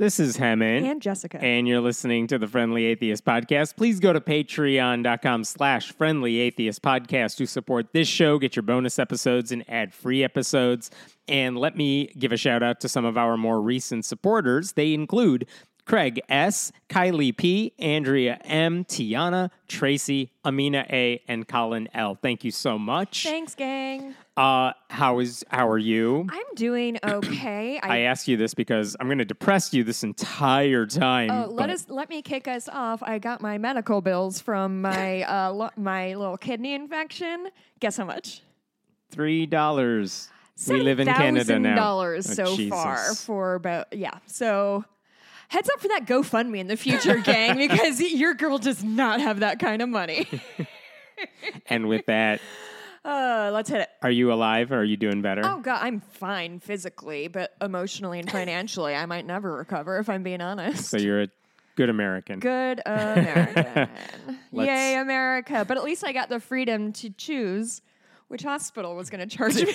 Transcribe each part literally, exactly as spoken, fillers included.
This is Hemant. And Jessica. And you're listening to the Friendly Atheist Podcast. Please go to patreon.com slash Friendly Atheist Podcast to support this show, get your bonus episodes and ad-free episodes. And let me give a shout out to some of our more recent supporters. They include Craig S., Kylie P., Andrea M., Tiana, Tracy, Amina A., and Colin L. Thank you so much. Thanks, gang. Uh, how is how are you? I'm doing okay. I, I asked you this because I'm going to depress you this entire time. Oh, let but... us let me kick us off. I got my medical bills from my uh, lo- my little kidney infection. Guess how much? Three dollars. We live in Canada now. Dollars oh, so Jesus. far for about yeah. So. Heads up for that GoFundMe in the future, gang, because your girl does not have that kind of money. And with that, uh, let's hit it. Are you alive or are you doing better? Oh, God, I'm fine physically, but emotionally and financially, I might never recover, if I'm being honest. So you're a good American. Good American. Yay, America. But at least I got the freedom to choose which hospital was going to charge me.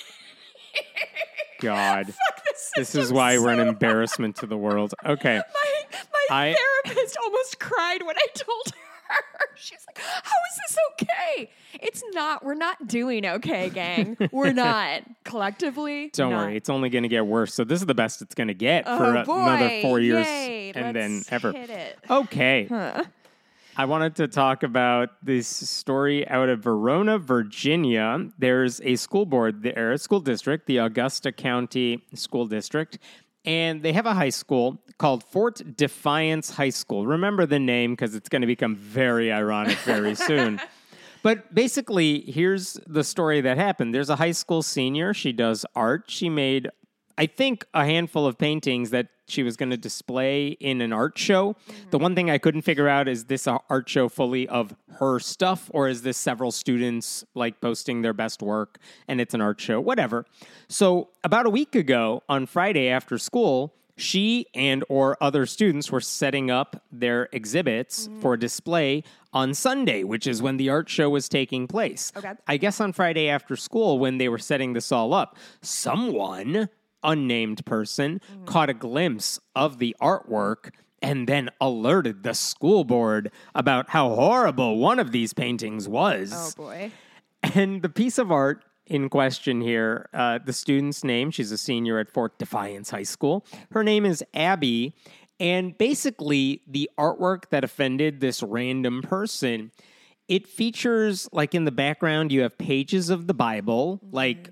God. Fuck this This is why so we're an hard. embarrassment to the world. Okay. My, my I, therapist almost cried when I told her. She's like, how is this okay? It's not. We're not doing okay, gang. We're not. Collectively, Don't not. worry. It's only going to get worse. So this is the best it's going to get Oh, for a- boy. another four years Yay. and Let's then ever. hit it. Okay. Huh. I wanted to talk about this story out of Verona, Virginia. There's a school board there, a school district, the Augusta County School District, and they have a high school called Fort Defiance High School. Remember the name because it's going to become very ironic very soon. But basically, here's the story that happened. There's a high school senior. She does art. She made, I think, a handful of paintings that she was going to display in an art show. Mm-hmm. The one thing I couldn't figure out, is this an art show fully of her stuff, or is this several students like posting their best work and it's an art show? Whatever. So about a week ago on Friday after school, she and or other students were setting up their exhibits mm-hmm. for display on Sunday, which is when the art show was taking place. Okay. I guess on Friday after school, when they were setting this all up, someone, unnamed person, mm. caught a glimpse of the artwork and then alerted the school board about how horrible one of these paintings was. Oh, boy. And the piece of art in question here, uh, the student's name, she's a senior at Fort Defiance High School. Her name is Abby. And basically, the artwork that offended this random person, it features, like in the background, you have pages of the Bible, mm-hmm. like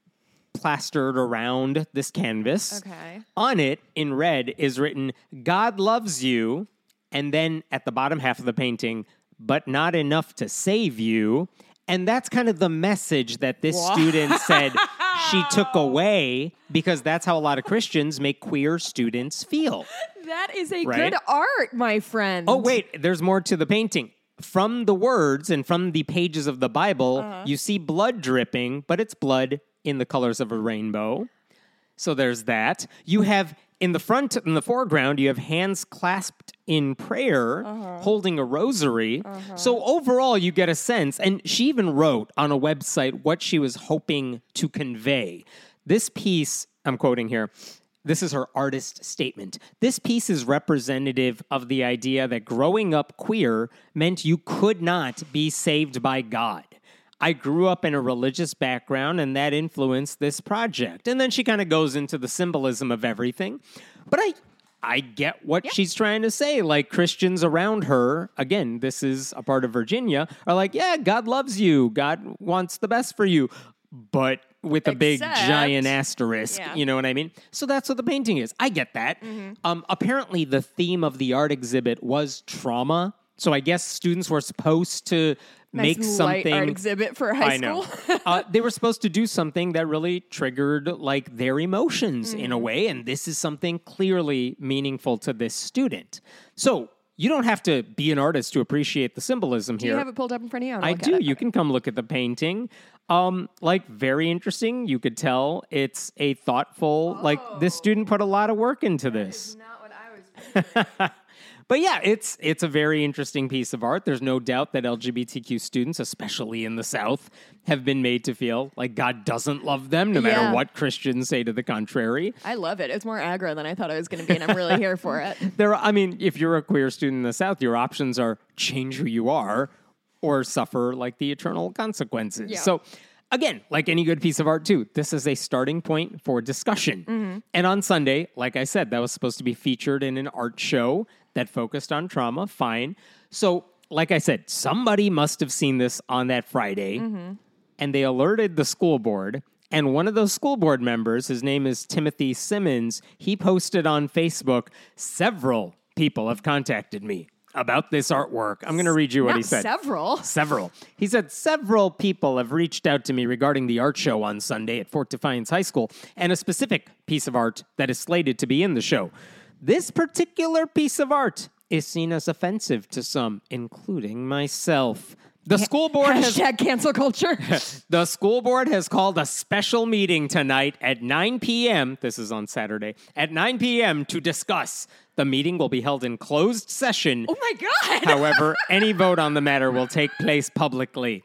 plastered around this canvas. Okay. On it, in red, is written, God loves you. And then at the bottom half of the painting, but not enough to save you. And that's kind of the message that this Wow. student said she took away, because that's how a lot of Christians make queer students feel. That is a Right? good art, my friend. Oh, wait, there's more to the painting. From the words and from the pages of the Bible, Uh-huh. you see blood dripping, but it's blood in the colors of a rainbow. So there's that. You have, in the front, in the foreground, you have hands clasped in prayer, uh-huh. holding a rosary. Uh-huh. So overall, you get a sense, and she even wrote on a website what she was hoping to convey. This piece, I'm quoting here, this is her artist statement. This piece is representative of the idea that growing up queer meant you could not be saved by God. I grew up in a religious background, and that influenced this project. And then she kind of goes into the symbolism of everything. But I I get what yeah. she's trying to say. Like, Christians around her, again, this is a part of Virginia, are like, yeah, God loves you. God wants the best for you. But with a Except, big giant asterisk, yeah. you know what I mean? So that's what the painting is. I get that. Mm-hmm. Um, apparently, the theme of the art exhibit was trauma. So I guess students were supposed to nice make something. Light art exhibit for high I know. school. uh, they were supposed to do something that really triggered like their emotions mm-hmm. in a way, and this is something clearly meaningful to this student. So you don't have to be an artist to appreciate the symbolism Do here. you have it pulled up in front of you? I do. It. You okay. can come look at the painting. Um, like, very interesting. You could tell it's a thoughtful. Oh. Like, this student put a lot of work into that this. Is not what I was But yeah, it's it's a very interesting piece of art. There's no doubt that L G B T Q students, especially in the South, have been made to feel like God doesn't love them, no matter Yeah. what Christians say to the contrary. I love it. It's more aggro than I thought it was going to be, and I'm really here for it. There, are, I mean, if you're a queer student in the South, your options are change who you are or suffer like the eternal consequences. Yeah. So, again, like any good piece of art, too, this is a starting point for discussion. Mm-hmm. And on Sunday, like I said, that was supposed to be featured in an art show that focused on trauma. Fine. So, like I said, somebody must have seen this on that Friday, Mm-hmm. and they alerted the school board. And one of those school board members, his name is Timothy Simmons, he posted on Facebook, several people have contacted me about this artwork. I'm going to read you what Not he said. several. Several. He said, several people have reached out to me regarding the art show on Sunday at Fort Defiance High School and a specific piece of art that is slated to be in the show. This particular piece of art is seen as offensive to some, including myself. The school board has Hashtag cancel culture. the school board has called a special meeting tonight at nine p.m. This is on Saturday at nine p.m. to discuss. The meeting will be held in closed session. Oh my God. However, any vote on the matter will take place publicly.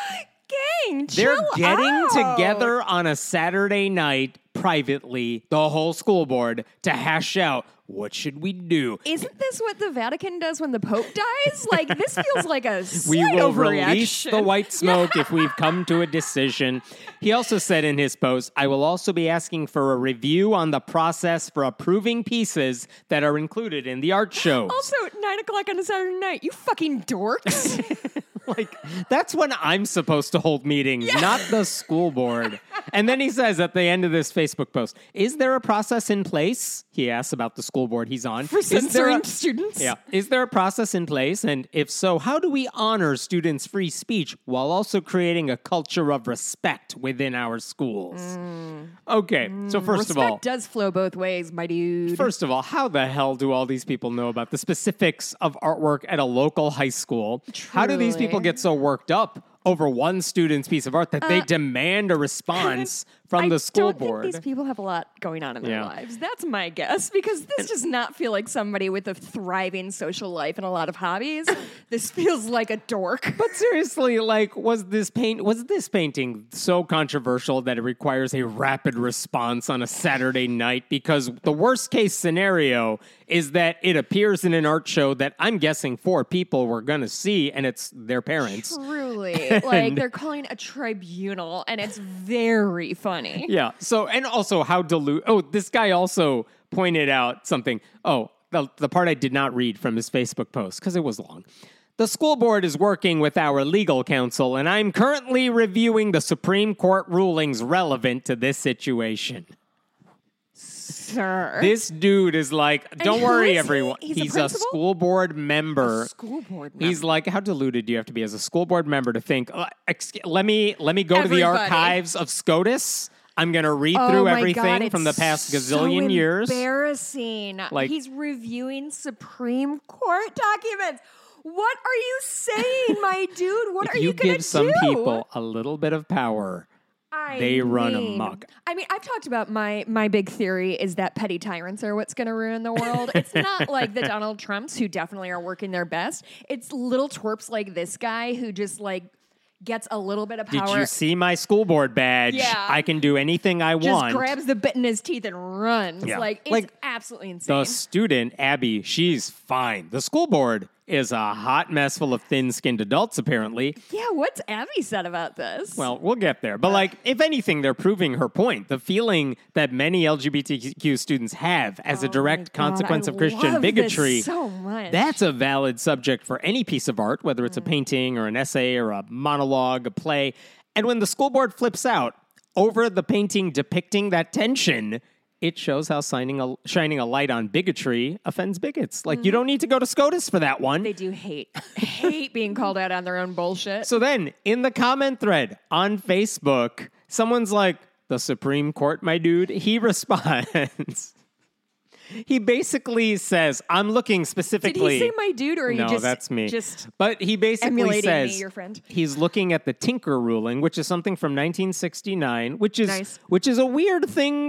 Gang, They're chill getting out. together on a Saturday night privately, the whole school board, to hash out what should we do. Isn't this what the Vatican does when the Pope dies? Like, this feels like a We slight will overreaction. release the white smoke if we've come to a decision. He also said in his post, I will also be asking for a review on the process for approving pieces that are included in the art shows. Also, nine o'clock on a Saturday night, you fucking dorks. Like, that's when I'm supposed to hold meetings, not the school board. And then he says at the end of this Facebook post, is there a process in place? He asks about the school board he's on. For Is there censoring a- students? Yeah. Is there a process in place? And if so, how do we honor students' free speech while also creating a culture of respect within our schools? Okay. So first Respect of all, does flow both ways, my dude. First of all, how the hell do all these people know about the specifics of artwork at a local high school? How do these Truly. people get so worked up over one student's piece of art that they Uh, demand a response from I the school don't board? think these people have a lot going on in their Yeah. lives. That's my guess, because this does not feel like somebody with a thriving social life and a lot of hobbies. This feels like a dork. But seriously, like, was this paint was this painting so controversial that it requires a rapid response on a Saturday night? Because the worst case scenario is that it appears in an art show that I'm guessing four people were gonna see, and it's their parents. Truly. Like, they're calling a tribunal, and it's very funny. Yeah. So, and also how dilute. Oh, this guy also pointed out something. Oh, the, the part I did not read from his Facebook post because it was long. The school board is working with our legal counsel, and I'm currently reviewing the Supreme Court rulings relevant to this situation. Sir. This dude is like, don't who worry, is he? everyone. He's a a principal? school board member. School board He's like, how deluded do you have to be as a school board member to think, uh, exc- let me let me go to the Everybody. archives of SCOTUS. I'm going to read Oh through my everything God, from the it's past so gazillion years. Embarrassing. Like- He's reviewing Supreme Court documents. What are you saying, my dude? What If are you you going to give some do? people a little bit of power, I they run mean- amok. I mean, I've talked about my my big theory is that petty tyrants are what's going to ruin the world. It's not like the Donald Trumps who definitely are working their best. It's little twerps like this guy who just like gets a little bit of Did power. you see my school board badge? Yeah. I can do anything I just want. grabs the bit in his teeth and runs. Yeah. Like, it's Like, absolutely insane. The student, Abby, she's fine. The school board is a hot mess full of thin-skinned adults, apparently. Yeah, what's Abby said about this? Well, we'll get there. But, like, if anything, they're proving her point. The feeling that many L G B T Q students have as a Oh direct my God, consequence I of Christian love bigotry. this so much. That's a valid subject for any piece of art, whether Mm. it's a painting or an essay or a monologue, a play. And when the school board flips out over the painting depicting that tension, it shows how shining a, shining a light on bigotry offends bigots. Like, you don't need to go to SCOTUS for that one. they do hate hate being called out on their own bullshit. So then, in the comment thread on Facebook, someone's like, the Supreme Court, my dude. He responds. He basically says, I'm looking Did specifically. he say my dude, or are no, you just that's me. just but he basically emulating says me, your friend? he's looking at the Tinker ruling, which is something from nineteen sixty-nine, which is Nice. which is a weird thing to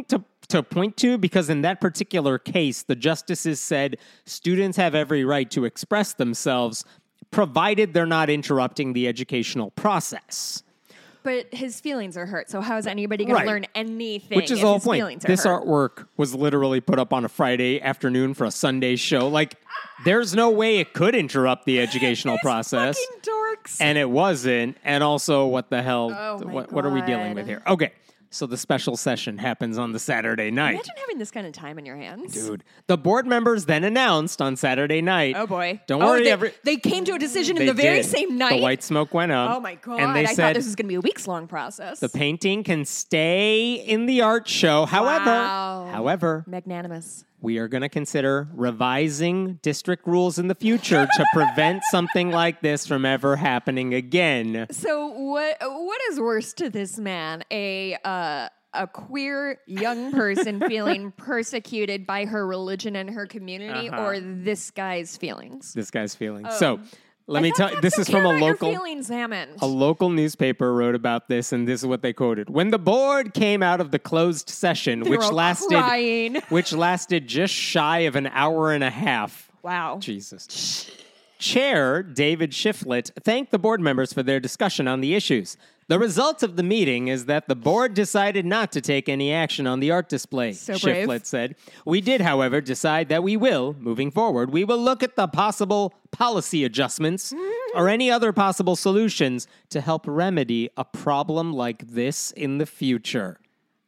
to point to because in that particular case, the justices said students have every right to express themselves provided they're not interrupting the educational process. But his feelings are hurt, so how is anybody going Right. to learn anything Which is if the whole his point. feelings are This hurt? artwork was literally put up on a Friday afternoon for a Sunday show. Like, there's no way it could interrupt the educational These process. fucking dorks. And it wasn't. And also, what the hell? Oh my what, what are we dealing God. with here? Okay, so the special session happens on the Saturday night. Imagine having this kind of time in your hands. Dude, the board members then announced on Saturday night. Oh, boy. Don't Oh, worry, they, every they came to a decision in they the very did. same night? The white smoke went up. Oh, my God. And they I said thought this was going to be a weeks-long process. the painting can stay in the art show. However, Wow. however, Magnanimous. we are going to consider revising district rules in the future to prevent something like this from ever happening again. So what what is worse to this man? A uh, a queer young person feeling persecuted by her religion and her community, Uh-huh. or this guy's feelings? This guy's feelings. So, let I me thought tell you, cats this don't is from care a about your local feelings, Hammond. A local newspaper wrote about this, and this is what they quoted. When the board came out of the closed session, They which were all lasted crying. which lasted just shy of an hour and a half. Wow. Jesus. Chair David Shiflett thanked the board members for their discussion on the issues. The result of the meeting is that the board decided not to take any action on the art display, So brave. Shiflett said. We did, however, decide that we will, moving forward, we will look at the possible policy adjustments or any other possible solutions to help remedy a problem like this in the future.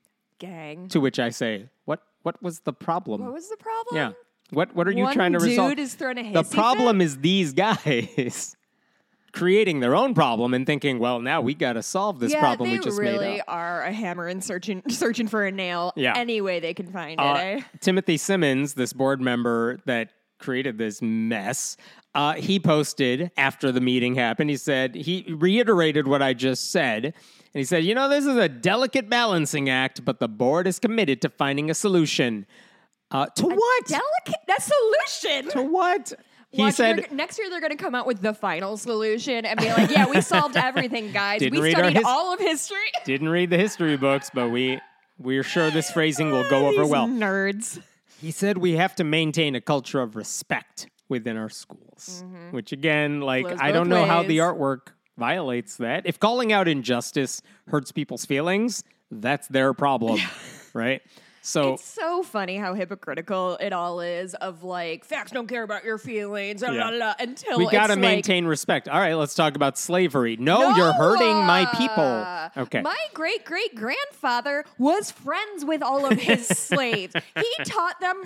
Gang. To which I say, what what was the problem? What was the problem? Yeah. What what are you One trying to dude resolve? is throwing a the hissy problem fit? is these guys creating their own problem and thinking, well, now we got to solve this yeah, problem they we just really made up. are a hammer and searching searching for a nail Yeah. any way they can find Uh, it. Eh? Timothy Simmons, this board member that created this mess, uh, he posted after the meeting happened. He said, he reiterated what I just said. And he said, you know, this is a delicate balancing act, but the board is committed to finding a solution. Uh, to what? Delicate that solution. to what? He Watch, said, they're- next year they're going to come out with the final solution and be like, "Yeah, we solved everything, guys. Didn't we read our studied his- all of history." didn't read the history books, but we we're sure this phrasing will go over These well. nerds. He said we have to maintain a culture of respect within our schools, which again, like, Flows I don't both know how the ways. artwork violates that. If calling out injustice hurts people's feelings, that's their problem, right? So It's so funny how hypocritical it all is. Of like, facts don't care about your feelings, blah, Yeah. blah, blah, until we got to it's maintain respect. All right, let's talk about slavery. No, like, you're hurting my "No, people. uh, Okay. My great great grandfather was friends with all of his slaves. He taught them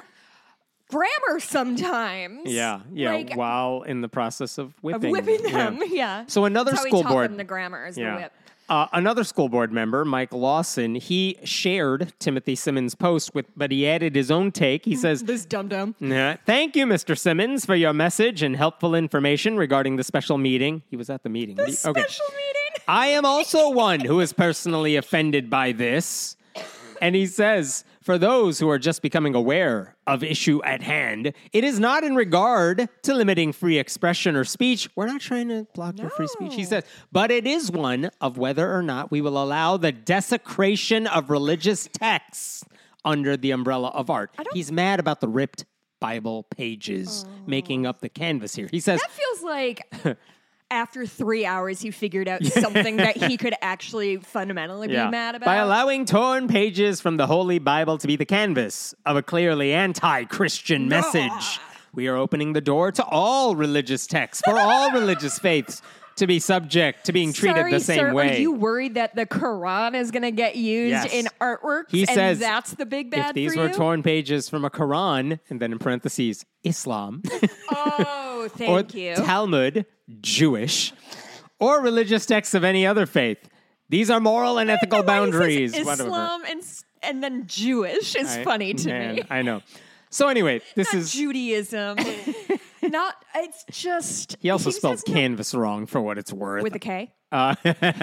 grammar sometimes. yeah, yeah, like, while in the process of of whipping, whipping Yeah. them. Yeah. So another That's how school he taught board them the grammar is the Yeah. whip. Uh, another school board member, Mike Lawson, he shared Timothy Simmons' post, with, but he added his own take. He says, This dum dum. "Nah, thank you, Mister Simmons, for your message and helpful information regarding the special meeting." He was at the meeting. What do you- Special meeting. I am also one who is personally offended by this. And he says, for those who are just becoming aware of issue at hand, it is not in regard to limiting free expression or speech. We're not trying to block your free speech, he No. says, but it is one of whether or not we will allow the desecration of religious texts under the umbrella of art. He's mad about the ripped Bible pages making up the canvas here. He says, That feels like after three hours he figured out something that he could actually fundamentally be mad about. By allowing torn pages from the Holy Bible to be the canvas of a clearly anti-Christian message, we are opening the door to all religious texts for all religious faiths to be subject to being treated Sorry, the same sir, way. Are you worried that the Quran is going to get used Yes. in artworks? He and says, that's the big bad if these for were you? torn pages from a Quran, and then in parentheses, Islam, Oh, or thank you. Talmud, Jewish, or religious texts of any other faith, these are moral and ethical The way he says boundaries. Whatever. Islam and, s- and then Jewish is I- funny to man, me. I know. So anyway, this Not is Judaism. Not It's just... He also just spelled has no- canvas wrong for what it's worth. With a K? Uh,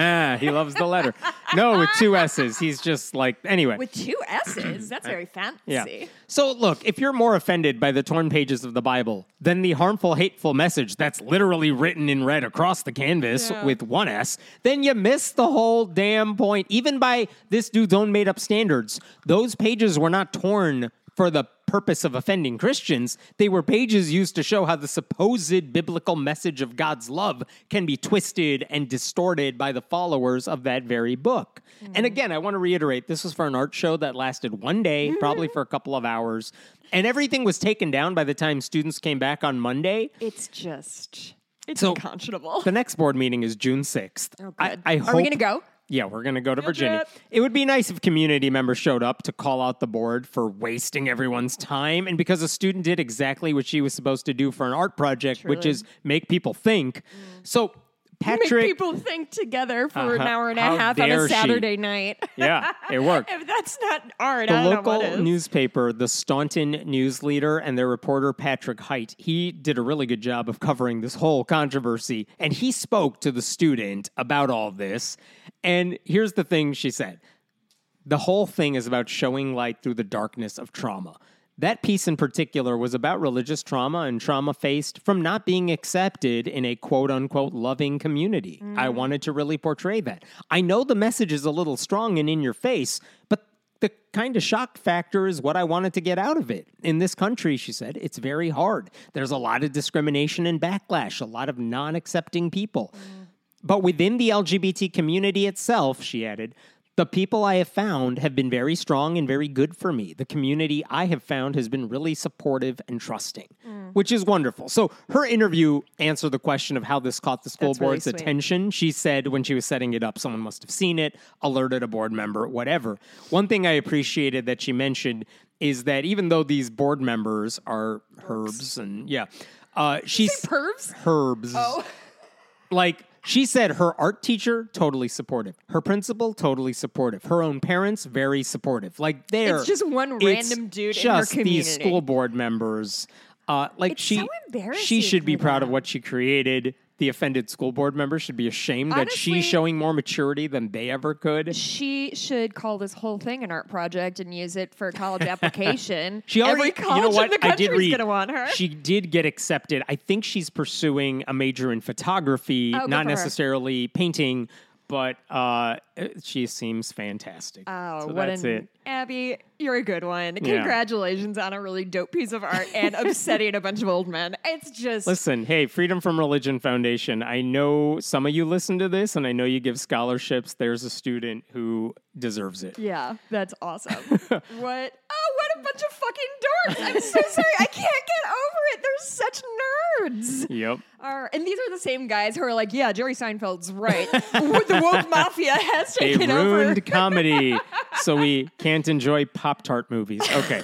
he loves the letter. No, with two S's. He's just like, anyway. With two S's? That's very fancy. Yeah. So look, if you're more offended by the torn pages of the Bible than the harmful, hateful message that's literally written in red across the canvas Yeah. with one S, then you miss the whole damn point. Even by this dude's own made up standards, those pages were not torn for the purpose of offending Christians. They were pages used to show how the supposed biblical message of God's love can be twisted and distorted by the followers of that very book. Mm. And again, I want to reiterate, this was for an art show that lasted one day, probably for a couple of hours, and everything was taken down by the time students came back on Monday. It's just... It's So, unconscionable. The next board meeting is June sixth. Oh, good. I, I Are hope, we going to go? Yeah, we're going to go to Field Virginia. trip. It would be nice if community members showed up to call out the board for wasting everyone's time. And because a student did exactly what she was supposed to do for an art project, which Truly. is make people think. So, Patrick. Make people think together for Uh-huh. an hour and a How half on dare a she. Saturday night. Yeah, it worked. If that's not art, The I don't know local what is. newspaper, the Staunton News Leader, and their reporter, Patrick Height, he did a really good job of covering this whole controversy. And he spoke to the student about all this. And here's the thing she said. The whole thing is about showing light through the darkness of trauma. That piece in particular was about religious trauma and trauma faced from not being accepted in a quote unquote loving community. Mm. I wanted to really portray that. I know the message is a little strong and in your face, but the kind of shock factor is what I wanted to get out of it. In this country, she said, it's very hard. There's a lot of discrimination and backlash, a lot of non-accepting people. Mm. But within the L G B T community itself, she added, the people I have found have been very strong and very good for me. The community I have found has been really supportive and trusting, mm. which is wonderful. So her interview answered the question of how this caught the school That's board's really sweet. attention. She said when she was setting it up, someone must have seen it, alerted a board member, whatever. One thing I appreciated that she mentioned is that even though these board members are herbs and yeah, uh, she's Say pervs? herbs. Oh. Like, she said her art teacher, totally supportive. Her principal, totally supportive. Her own parents, very supportive. Like, they're... It's just one it's random dude in her just community. these school board members. Uh, like, It's she, so embarrassing she should be for proud of them. what she created. The offended school board member should be ashamed that Honestly- she's showing more maturity than they ever could. She should call this whole thing an art project and use it for a college application. She already, Every college you know what? in the I did country read. is going to want her. She did get accepted. I think she's pursuing a major in photography, Oh, good not for her. necessarily painting, but uh, she seems fantastic. Oh, so what that's an it. Abby, you're a good one. Yeah. Congratulations on a really dope piece of art and upsetting a bunch of old men. It's just Listen, hey, Freedom from Religion Foundation, I know some of you listen to this, and I know you give scholarships. There's a student who deserves it. yeah, that's awesome. What? Oh, what a bunch of fucking dorks! I'm so sorry. I can't get over it. They're such nerds. Yep. Are, and these are the same guys who are like, yeah, Jerry Seinfeld's right. The woke mafia has They taken ruined over. comedy, so we can't enjoy Pop-Tart movies. Okay.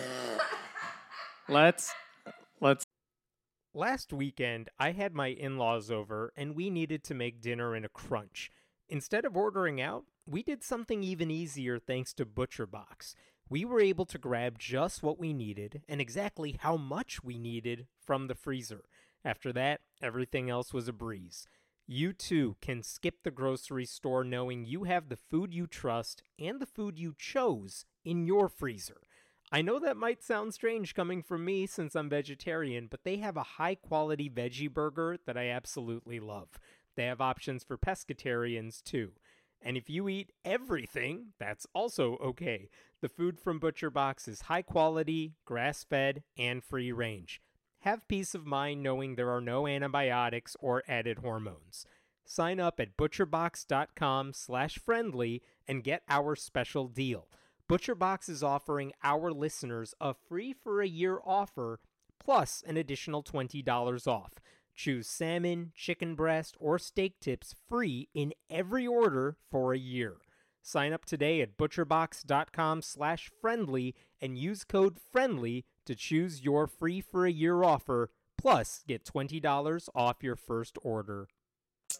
let's, let's. Last weekend, I had my in-laws over, and we needed to make dinner in a crunch. Instead of ordering out, we did something even easier thanks to ButcherBox. We were able to grab just what we needed and exactly how much we needed from the freezer. After that, everything else was a breeze. You too can skip the grocery store knowing you have the food you trust and the food you chose in your freezer. I know that might sound strange coming from me since I'm vegetarian, but they have a high-quality veggie burger that I absolutely love. They have options for pescatarians too. And if you eat everything, that's also okay. The food from ButcherBox is high quality, grass-fed, and free range. Have peace of mind knowing there are no antibiotics or added hormones. Sign up at butcherbox.com slash friendly and get our special deal. ButcherBox is offering our listeners a free for a year offer plus an additional twenty dollars off. Choose salmon, chicken breast, or steak tips free in every order for a year. Sign up today at butcherbox.com slash friendly and use code FRIENDLY to choose your free for a year offer, plus get twenty dollars off your first order.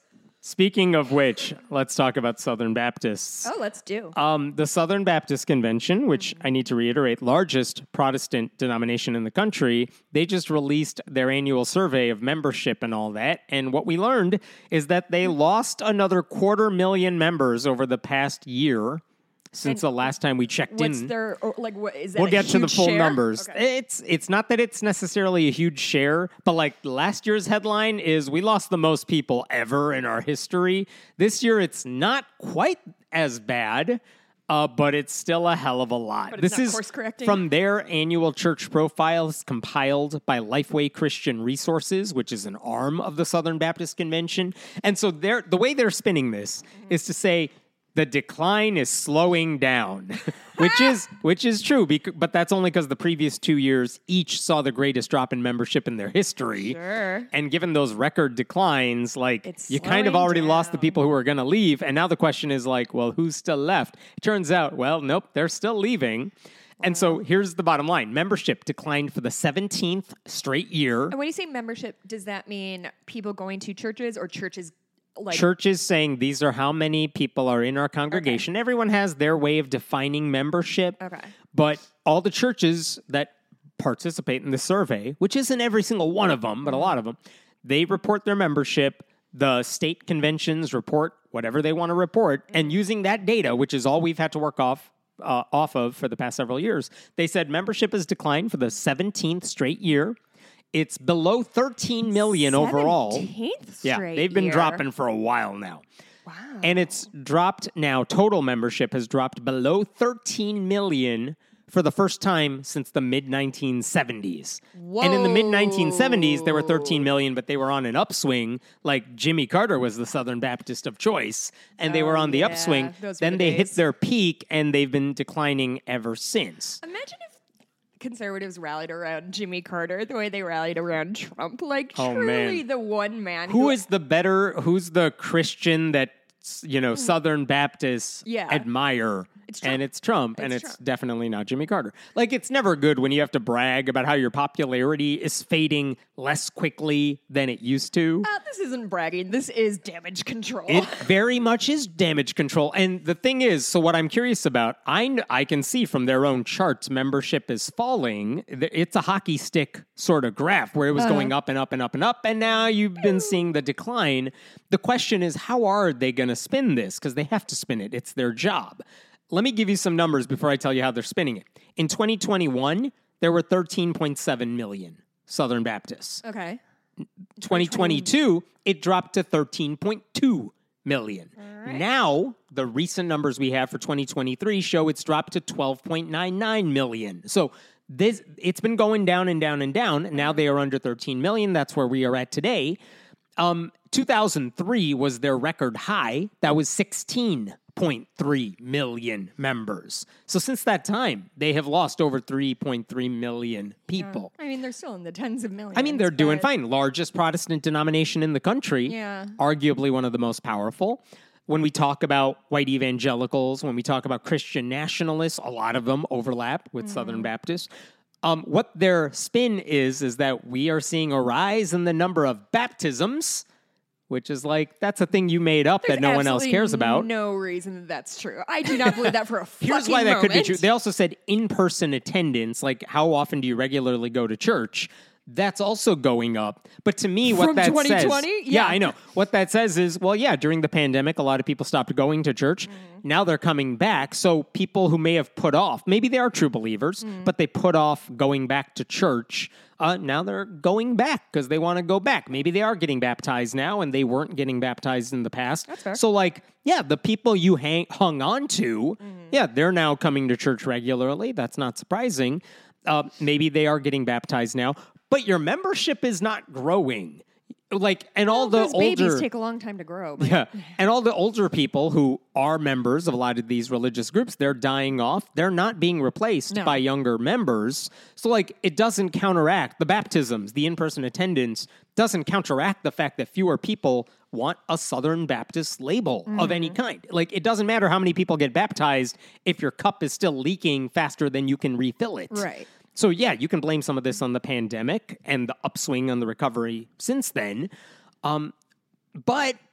Speaking of which, let's talk about Southern Baptists. Oh, let's do. Um, the Southern Baptist Convention, which I need to reiterate, largest Protestant denomination in the country, they just released their annual survey of membership and all that. And what we learned is that they lost another quarter million members over the past year. Since and the last time we checked what's in, their, or like, what is that? We'll get to the full share? numbers. Okay. It's it's not that it's necessarily a huge share, but like last year's headline is we lost the most people ever in our history. This year it's not quite as bad, uh, but it's still a hell of a lot. But this it's not is course-correcting? From their annual church profiles compiled by Lifeway Christian Resources, which is an arm of the Southern Baptist Convention. And so they're, the way they're spinning this mm-hmm. is to say, the decline is slowing down, which is which is true, bec- but that's only because the previous two years each saw the greatest drop in membership in their history. Sure. And given those record declines, like It's you kind of slowing already lost the down. people who are going to leave, and now the question is like, well, who's still left? It turns out, well, nope, they're still leaving. And so here's the bottom line. Membership declined for the seventeenth straight year. And when you say membership, does that mean people going to churches or churches like Churches saying these are how many people are in our congregation. Okay. Everyone has their way of defining membership. Okay. But all the churches that participate in the survey, which isn't every single one of them, but a lot of them, they report their membership. The state conventions report whatever they want to report. And using that data, which is all we've had to work off uh, off of for the past several years, they said membership has declined for the seventeenth straight year. It's below thirteen million overall. seventeenth Yeah, straight they've been year. dropping for a while now. Wow. And it's dropped now. Total membership has dropped below thirteen million for the first time since the mid nineteen seventies. Whoa. And in the mid nineteen seventies, there were thirteen million, but they were on an upswing. Like Jimmy Carter was the Southern Baptist of choice, and they Oh, were on the yeah. upswing. Those were Then the they days. hit their peak, and they've been declining ever since. Imagine if conservatives rallied around Jimmy Carter the way they rallied around Trump. Like, Oh, truly man. the one man Who is the better, who's the Christian that, you know, Southern Baptists Yeah. admire? It's Trump. And it's Trump, and It's it's Trump. definitely not Jimmy Carter. Like, it's never good when you have to brag about how your popularity is fading less quickly than it used to. Uh, this isn't bragging. This is damage control. It very much is damage control. And the thing is, so what I'm curious about, I, kn- I can see from their own charts, membership is falling. Th- It's a hockey stick sort of graph where it was going up and up and up and up. And now you've been seeing the decline. The question is, how are they going to spin this? Because they have to spin it. It's their job. Let me give you some numbers before I tell you how they're spinning it. In twenty twenty-one, there were thirteen point seven million Southern Baptists. okay. twenty twenty-two, it dropped to thirteen point two million. right. Now, the recent numbers we have for twenty twenty-three show it's dropped to twelve point nine nine million. So this it's been going down and down and down. Now they are under thirteen million. That's where we are at today. Um, two thousand three was their record high. That was sixteen point three million members. So since that time, they have lost over three point three million people. I mean, they're still in the tens of millions. I mean, they're doing but- fine. Largest Protestant denomination in the country. Yeah. Arguably one of the most powerful. When we talk about white evangelicals, when we talk about Christian nationalists, a lot of them overlap with Southern Baptists. Um, what their spin is, is that we are seeing a rise in the number of baptisms, which is like, that's a thing you made up There's that no one else absolutely cares about. No reason that that's true. I do not believe that for a fucking Here's why that could be moment. true. They also said in-person attendance, like how often do you regularly go to church? That's also going up. But to me, what From that twenty twenty? says... Yeah. Yeah. I know. What that says is, well, yeah, during the pandemic, a lot of people stopped going to church. Mm-hmm. Now they're coming back. So people who may have put off, maybe they are true believers, Mm. but they put off going back to church. Uh, now they're going back because they want to go back. Maybe they are getting baptized now and they weren't getting baptized in the past. That's fair. So like, yeah, the people you hang, hung on to, Mm-hmm. yeah, they're now coming to church regularly. That's not surprising. Uh, maybe they are getting baptized now, but your membership is not growing. Like, and all the Those older babies take a long time to grow. But yeah, and all the older people who are members of a lot of these religious groups, they're dying off. They're not being replaced No. by younger members. So, like, it doesn't counteract the baptisms, the in-person attendance doesn't counteract the fact that fewer people want a Southern Baptist label Mm-hmm. of any kind. Like, it doesn't matter how many people get baptized if your cup is still leaking faster than you can refill it. Right. So, yeah, you can blame some of this on the pandemic and the upswing on the recovery since then. Um, but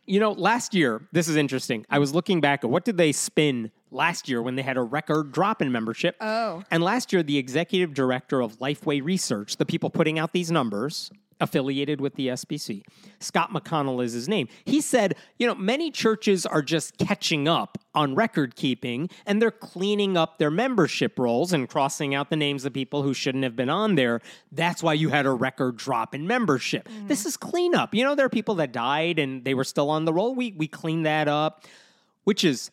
You know, last year, this is interesting. I was looking back at what did they spin last year when they had a record drop in membership. Oh. And last year, the executive director of Lifeway Research, the people putting out these numbers, affiliated with the S B C, Scott McConnell is his name. He said, you know, many churches are just catching up on record keeping and they're cleaning up their membership rolls and crossing out the names of people who shouldn't have been on there. That's why you had a record drop in membership. Mm. This is cleanup. You know, there are people that died and they were still on the roll. We, we cleaned that up, which is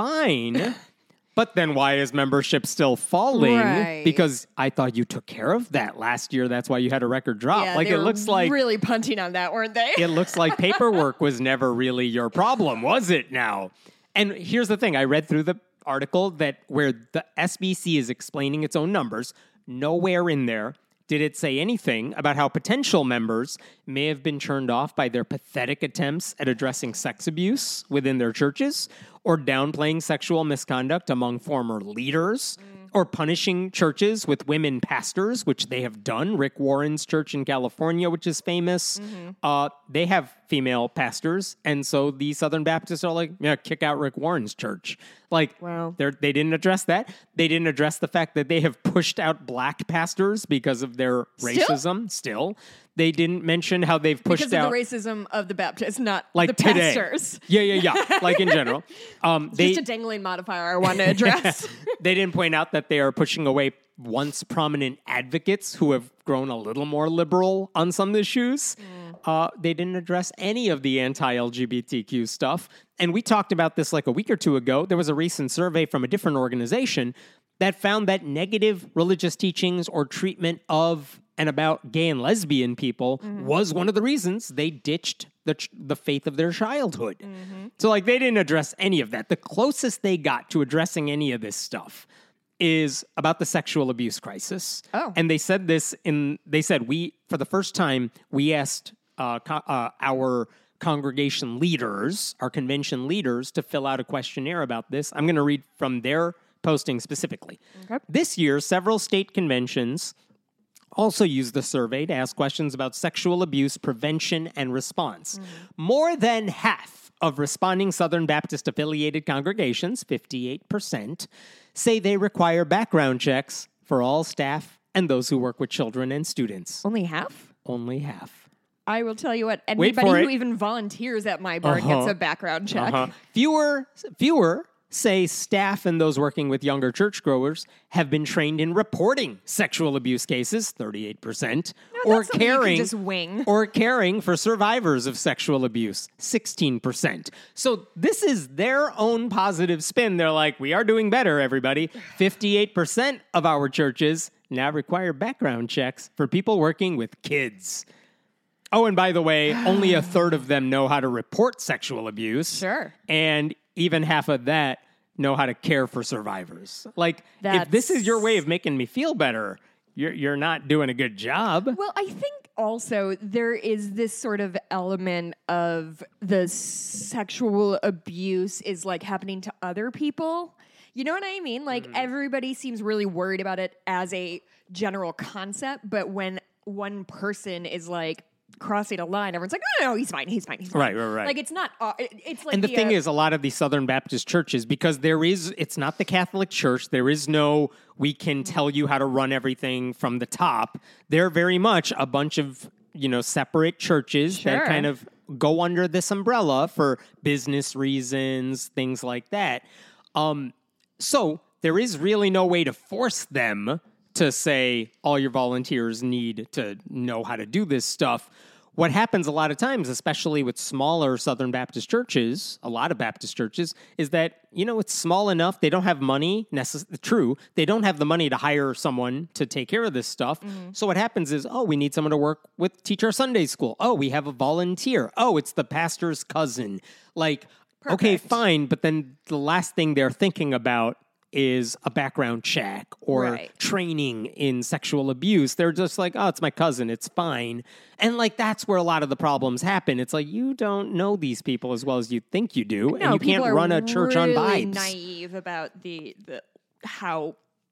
fine. But then why is membership still falling? Right. Because I thought you took care of that last year. That's why you had a record drop. Yeah, like they it were looks like really punting on that, weren't they? it looks like paperwork was never really your problem, was it now? And here's the thing. I read through the article that where the S B C is explaining its own numbers, nowhere in there did it say anything about how potential members may have been turned off by their pathetic attempts at addressing sex abuse within their churches, or downplaying sexual misconduct among former leaders, mm. or punishing churches with women pastors, which they have done. Rick Warren's church in California, which is famous, mm-hmm. uh, they have female pastors, and so the Southern Baptists are like, yeah, kick out Rick Warren's church. Like, wow. they didn't address that. They didn't address the fact that they have pushed out black pastors because of their racism. Still, they didn't mention how they've pushed because of out the racism of the Baptists, not like the today. pastors. Yeah, yeah, yeah. Like in general, um, it's they, just a dangling modifier I want to address. They didn't point out that they are pushing away once prominent advocates who have grown a little more liberal on some issues. Mm. Uh, they didn't address any of the anti-L G B T Q stuff. And we talked about this like a week or two ago. There was a recent survey from a different organization that found that negative religious teachings or treatment of and about gay and lesbian people mm-hmm. was one of the reasons they ditched the the faith of their childhood. Mm-hmm. So, like, they didn't address any of that. The closest they got to addressing any of this stuff is about the sexual abuse crisis. Oh. And they said this in, they said, we, for the first time, we asked uh, co- uh, our congregation leaders, our convention leaders, to fill out a questionnaire about this. I'm going to read from their posting specifically. Okay. This year, several state conventions also used the survey to ask questions about sexual abuse prevention and response. Mm. More than half of responding Southern Baptist affiliated congregations, fifty-eight percent, say they require background checks for all staff and those who work with children and students. Only half? Only half. I will tell you what, anybody who it. even volunteers at my bar uh-huh. gets a background check. Uh-huh. Fewer, fewer say staff and those working with younger churchgoers have been trained in reporting sexual abuse cases, thirty-eight percent, no, or caring just wing. or caring for survivors of sexual abuse, sixteen percent. So this is their own positive spin. They're like, we are doing better, everybody. fifty-eight percent of our churches now require background checks for people working with kids. Oh, and by the way, only a third of them know how to report sexual abuse. Sure. And even half of that know how to care for survivors. Like, That's... if this is your way of making me feel better, you're you're not doing a good job. Well, I think also there is this sort of element of the sexual abuse is like happening to other people. You know what I mean? Like, mm. everybody seems really worried about it as a general concept, but when one person is like crossing a line, everyone's like, no, no, no, he's fine, he's fine, he's fine. Right, right, right. Like, it's not, uh, it's like And the, the thing uh, is, a lot of these Southern Baptist churches, because there is, it's not the Catholic Church, there is no, we can tell you how to run everything from the top. They're very much a bunch of, you know, separate churches Sure. that kind of go under this umbrella for business reasons, things like that. Um, so there is really no way to force them to say all your volunteers need to know how to do this stuff. What happens a lot of times, especially with smaller Southern Baptist churches, a lot of Baptist churches, is that, you know, it's small enough. They don't have money. Necess- true. They don't have the money to hire someone to take care of this stuff. Mm-hmm. So what happens is, oh, we need someone to work with, teach our Sunday school. Oh, we have a volunteer. Oh, it's the pastor's cousin. Like, Perfect. Okay, fine. But then the last thing they're thinking about is a background check or right. training in sexual abuse. They're just like, oh, it's my cousin, it's fine. And like, that's where a lot of the problems happen. It's like, you don't know these people as well as you think you do, no, and you can't run a church really on vibes. Naive about the, the how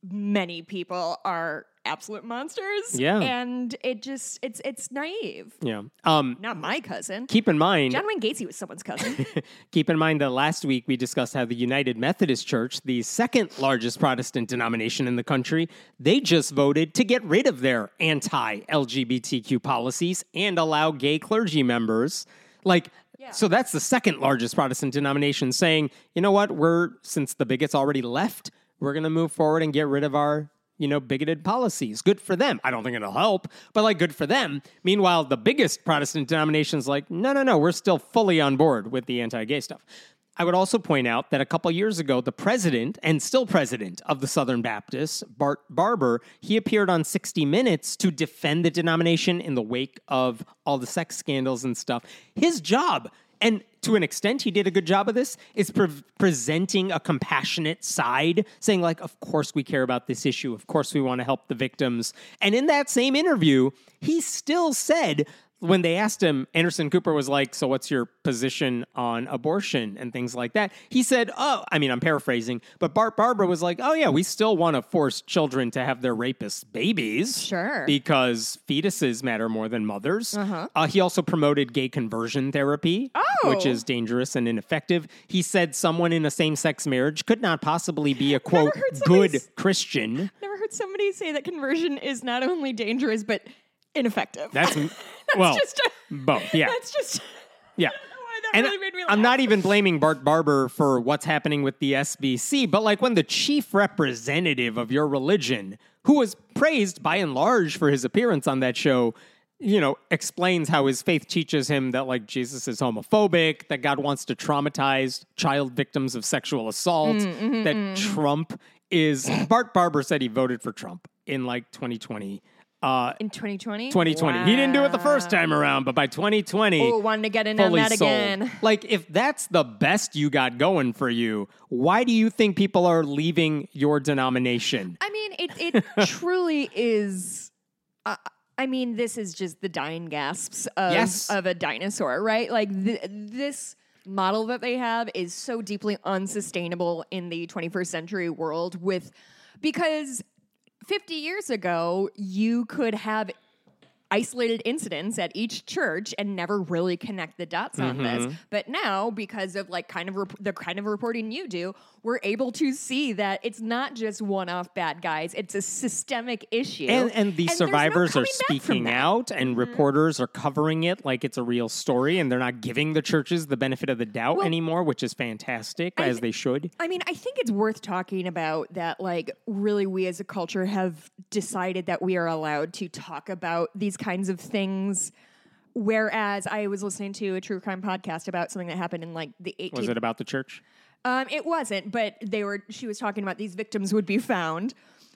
many people are absolute monsters. Yeah. And it just, it's it's naive. Yeah. Um, Not my cousin. keep in mind, John Wayne Gacy was someone's cousin. keep in mind that last week we discussed how the United Methodist Church, the second largest Protestant denomination in the country, they just voted to get rid of their anti-L G B T Q policies and allow gay clergy members. Like, Yeah. so that's the second largest Protestant denomination saying, you know what, we're, since the bigots already left, we're going to move forward and get rid of our, you know, bigoted policies. Good for them. I don't think it'll help, but like good for them. Meanwhile, the biggest Protestant denomination's like, no, no, no, we're still fully on board with the anti-gay stuff. I would also point out that a couple years ago, the president and still president of the Southern Baptists, Bart Barber, he appeared on sixty minutes to defend the denomination in the wake of all the sex scandals and stuff. His job, and to an extent, he did a good job of this, is pre- presenting a compassionate side, saying like, of course we care about this issue. Of course we want to help the victims. And in that same interview, he still said, when they asked him, Anderson Cooper was like, so what's your position on abortion and things like that? He said, oh, I mean, I'm paraphrasing, but Bart Barber was like, oh yeah, we still want to force children to have their rapists' babies. Sure. Because fetuses matter more than mothers. Uh-huh. Uh, he also promoted gay conversion therapy, Oh. which is dangerous and ineffective. He said someone in a same-sex marriage could not possibly be a, quote, heard somebody good s- Christian. Never heard somebody say that conversion is not only dangerous, but ineffective. That's, That's well, just a, both, yeah. That's just... Yeah. I don't know why that And really made me laugh. I'm not even blaming Bart Barber for what's happening with the S B C, but like when the chief representative of your religion, who was praised by and large for his appearance on that show, you know, explains how his faith teaches him that like Jesus is homophobic, that God wants to traumatize child victims of sexual assault, Mm, mm-hmm, that Trump is... Bart Barber said he voted for Trump in like twenty twenty. Uh, In twenty twenty? twenty twenty. He didn't do it the first time around, but by twenty twenty... Oh, wanting to get in on fully that sold. again. Like, if that's the best you got going for you, why do you think people are leaving your denomination? I mean, it, it truly is... Uh, I mean, this is just the dying gasps of, Yes. of a dinosaur, right? Like, th- this model that they have is so deeply unsustainable in the twenty-first century world with... Because fifty years ago, you could have isolated incidents at each church and never really connect the dots on this. But now, because of like kind of rep- the kind of reporting you do, we're able to see that it's not just one-off bad guys; it's a systemic issue. And, and the there's no survivors are coming back from speaking that. out, and reporters are covering it like it's a real story, and they're not giving the churches the benefit of the doubt Well, anymore, which is fantastic, I- as they should. I mean, I think it's worth talking about that, like, really we as a culture have decided that we are allowed to talk about these kinds of things. Whereas I was listening to a true crime podcast about something that happened in like the eighteenth. Was it about the church? Um, it wasn't, but they were. She was talking about these victims would be found,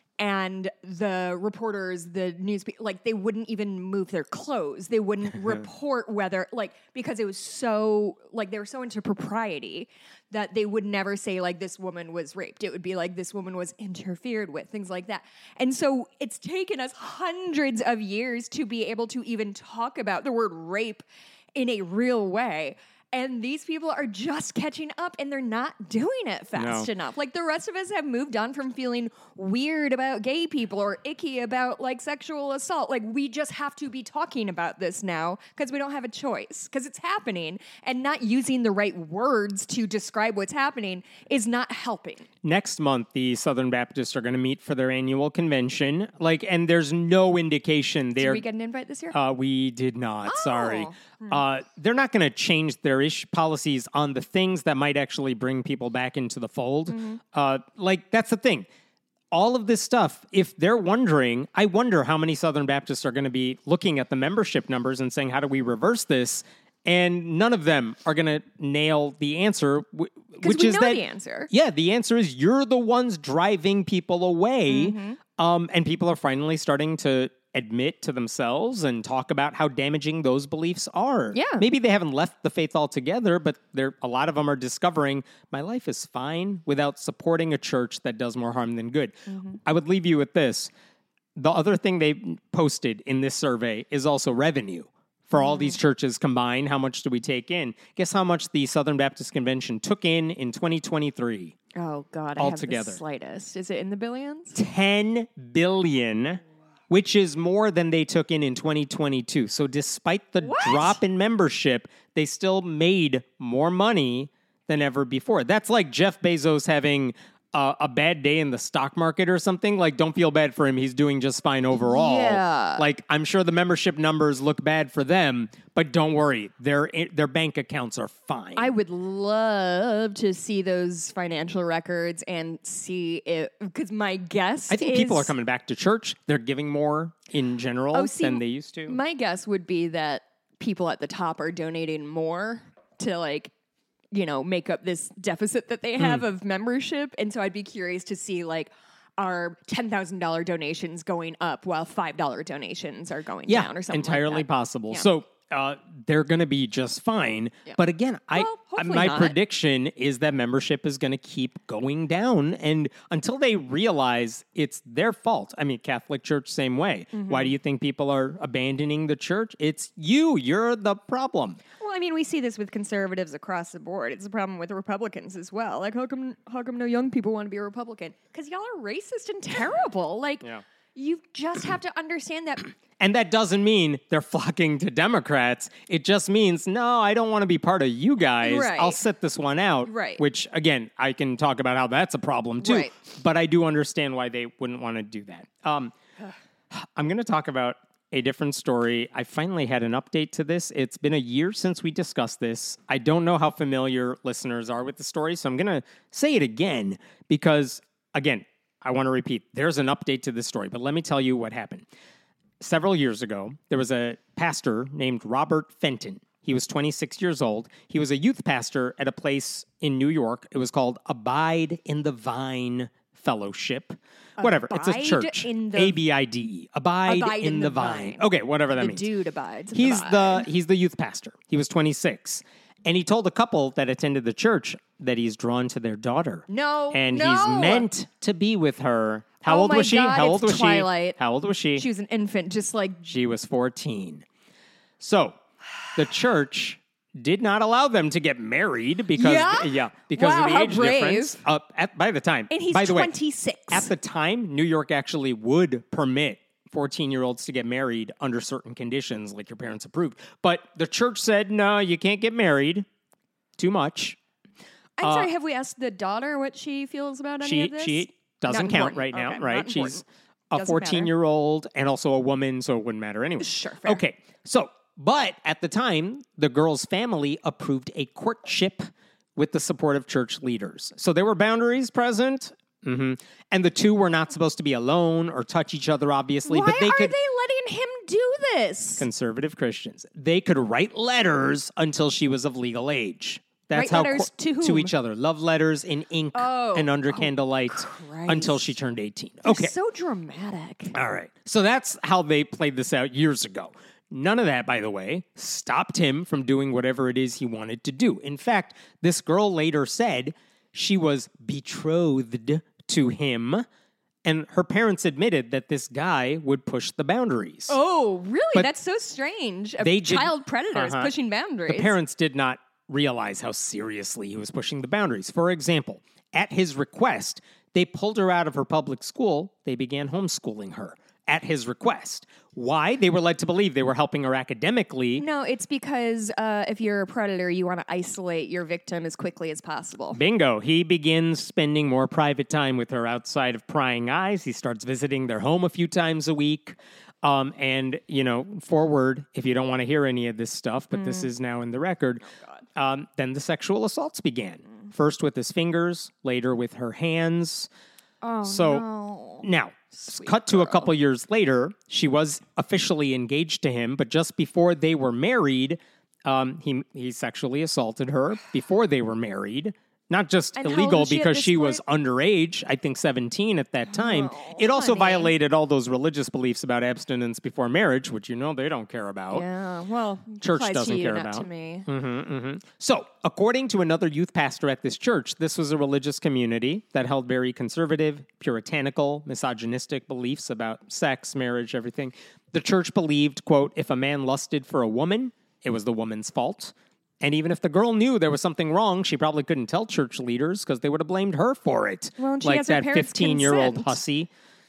and the reporters, the news, pe- like they wouldn't even move their clothes. They wouldn't report whether, like, because it was so, like, they were so into propriety that they would never say like this woman was raped. It would be like this woman was interfered with, things like that. And so it's taken us hundreds of years to be able to even talk about the word rape in a real way. And these people are just catching up and they're not doing it fast No. enough. Like the rest of us have moved on from feeling weird about gay people or icky about like sexual assault. Like we just have to be talking about this now because we don't have a choice because it's happening, and not using the right words to describe what's happening is not helping. Next month, the Southern Baptists are going to meet for their annual convention. Like, and there's no indication Did they're... we get an invite this year? Uh, we did not. Sorry. Oh. Uh, they're not going to change their ish policies on the things that might actually bring people back into the fold. Mm-hmm. Uh, like, that's the thing. All of this stuff, if they're wondering, I wonder how many Southern Baptists are going to be looking at the membership numbers and saying, how do we reverse this? And none of them are going to nail the answer, wh- which we is know that the answer. Yeah, the answer is you're the ones driving people away, Mm-hmm. um, and people are finally starting to admit to themselves and talk about how damaging those beliefs are. Yeah. Maybe they haven't left the faith altogether, but they're, a lot of them are discovering my life is fine without supporting a church that does more harm than good. Mm-hmm. I would leave you with this. The other thing they posted in this survey is also revenue. For all these churches combined, how much do we take in? Guess how much the Southern Baptist Convention took in in twenty twenty-three? Oh, God. I altogether. have the slightest. Is it in the billions? ten billion, which is more than they took in in twenty twenty-two. So despite the What? drop in membership, they still made more money than ever before. That's like Jeff Bezos having uh, a bad day in the stock market or something. Like, don't feel bad for him. He's doing just fine overall. Yeah. Like, I'm sure the membership numbers look bad for them, but don't worry. Their their bank accounts are fine. I would love to see those financial records and see it, because my guess I think is, people are coming back to church. They're giving more in general Oh, see, than they used to. My guess would be that people at the top are donating more to, like, you know, make up this deficit that they have mm. of membership. And so I'd be curious to see, like, are ten thousand dollars donations going up while five dollars donations are going yeah, down or something entirely like that. possible. Yeah. So uh, they're going to be just fine. Yeah. But again, well, I my not. prediction is that membership is going to keep going down. And until they realize it's their fault. I mean, Catholic Church, same way. Mm-hmm. Why do you think people are abandoning the church? It's you. You're the problem. Well, I mean, we see this with conservatives across the board. It's a problem with Republicans as well. Like, how come, how come no young people want to be a Republican? Because y'all are racist and terrible. Like, yeah. you just have to understand that. And that doesn't mean they're flocking to Democrats. It just means, no, I don't want to be part of you guys. Right. I'll sit this one out. Right. Which, again, I can talk about how that's a problem, too. Right. But I do understand why they wouldn't want to do that. Um, I'm going to talk about a different story. I finally had an update to this. It's been a year since we discussed this. I don't know how familiar listeners are with the story, so I'm going to say it again because, again, I want to repeat, there's an update to this story, but let me tell you what happened. Several years ago, there was a pastor named Robert Fenton. He was twenty-six years old. He was a youth pastor at a place in New York. It was called Abide in the Vine Fellowship. Whatever. It's a Abide church. in the- A B I D E. Abide, Abide in, in the, the vine. vine. Okay, whatever that The means. dude abides in He's the the vine. he's the youth pastor. He was twenty-six. And he told a couple that attended the church that he's drawn to their daughter. No, And no. he's meant to be with her. How Oh old my was she? God, How old it's was Twilight. she? How old was she? She was an infant, just like She was fourteen. So the church did not allow them to get married because Yeah? yeah because Wow, of the how age brave. difference. Uh, at, by the time, And he's by the way, twenty-six. at the time, New York actually would permit fourteen-year-olds to get married under certain conditions, like your parents approved. But the church said, no, you can't get married. Too much. I'm Uh, sorry, have we asked the daughter what she feels about any She of this? she doesn't Not count important. right now, Okay, right? not She's important. a Doesn't fourteen-year-old and also a woman, so it wouldn't matter anyway. Sure, fair. Okay, so, but at the time, the girl's family approved a courtship with the support of church leaders. So there were boundaries present, mm-hmm. and the two were not supposed to be alone or touch each other, obviously. Why but they are could, they letting him do this? conservative Christians, they could write letters until she was of legal age. That's Write how letters cour- to whom? to each other. Love letters in ink Oh. and under Oh, candlelight Christ. until she turned eighteen. They're Okay. so dramatic. All right. So that's how they played this out years ago. None of that, by the way, stopped him from doing whatever it is he wanted to do. In fact, this girl later said she was betrothed to him, and her parents admitted that this guy would push the boundaries. Oh, really? But That's so strange. A they did- child predator is Uh-huh. pushing boundaries. The parents did not realize how seriously he was pushing the boundaries. For example, at his request, they pulled her out of her public school. They began homeschooling her at his request. Why? They were led to believe they were helping her academically. No, it's because uh, if you're a predator, you want to isolate your victim as quickly as possible. Bingo. He begins spending more private time with her outside of prying eyes. He starts visiting their home a few times a week. Um, and, you know, forward, if you don't want to hear any of this stuff, but mm. this is now in the record, oh, um, then the sexual assaults began. Mm. First with his fingers, later with her hands. Oh, so no. Now, Sweet cut girl. to a couple years later, she was officially engaged to him, but just before they were married, um, he he sexually assaulted her before they were married. Not just And how illegal old is she at because this she was point? underage, I think seventeen at that time. Oh, it also honey. violated all those religious beliefs about abstinence before marriage, which you know they don't care about. Yeah, well, Church applies doesn't to you, care not about. to me. Mm-hmm, mm-hmm. So, according to another youth pastor at this church, this was a religious community that held very conservative, puritanical, misogynistic beliefs about sex, marriage, everything. The church believed, quote, if a man lusted for a woman, it was the woman's fault. And even if the girl knew there was something wrong, she probably couldn't tell church leaders because they would have blamed her for it. Well, and she like has her that parents' fifteen-year-old consent. hussy.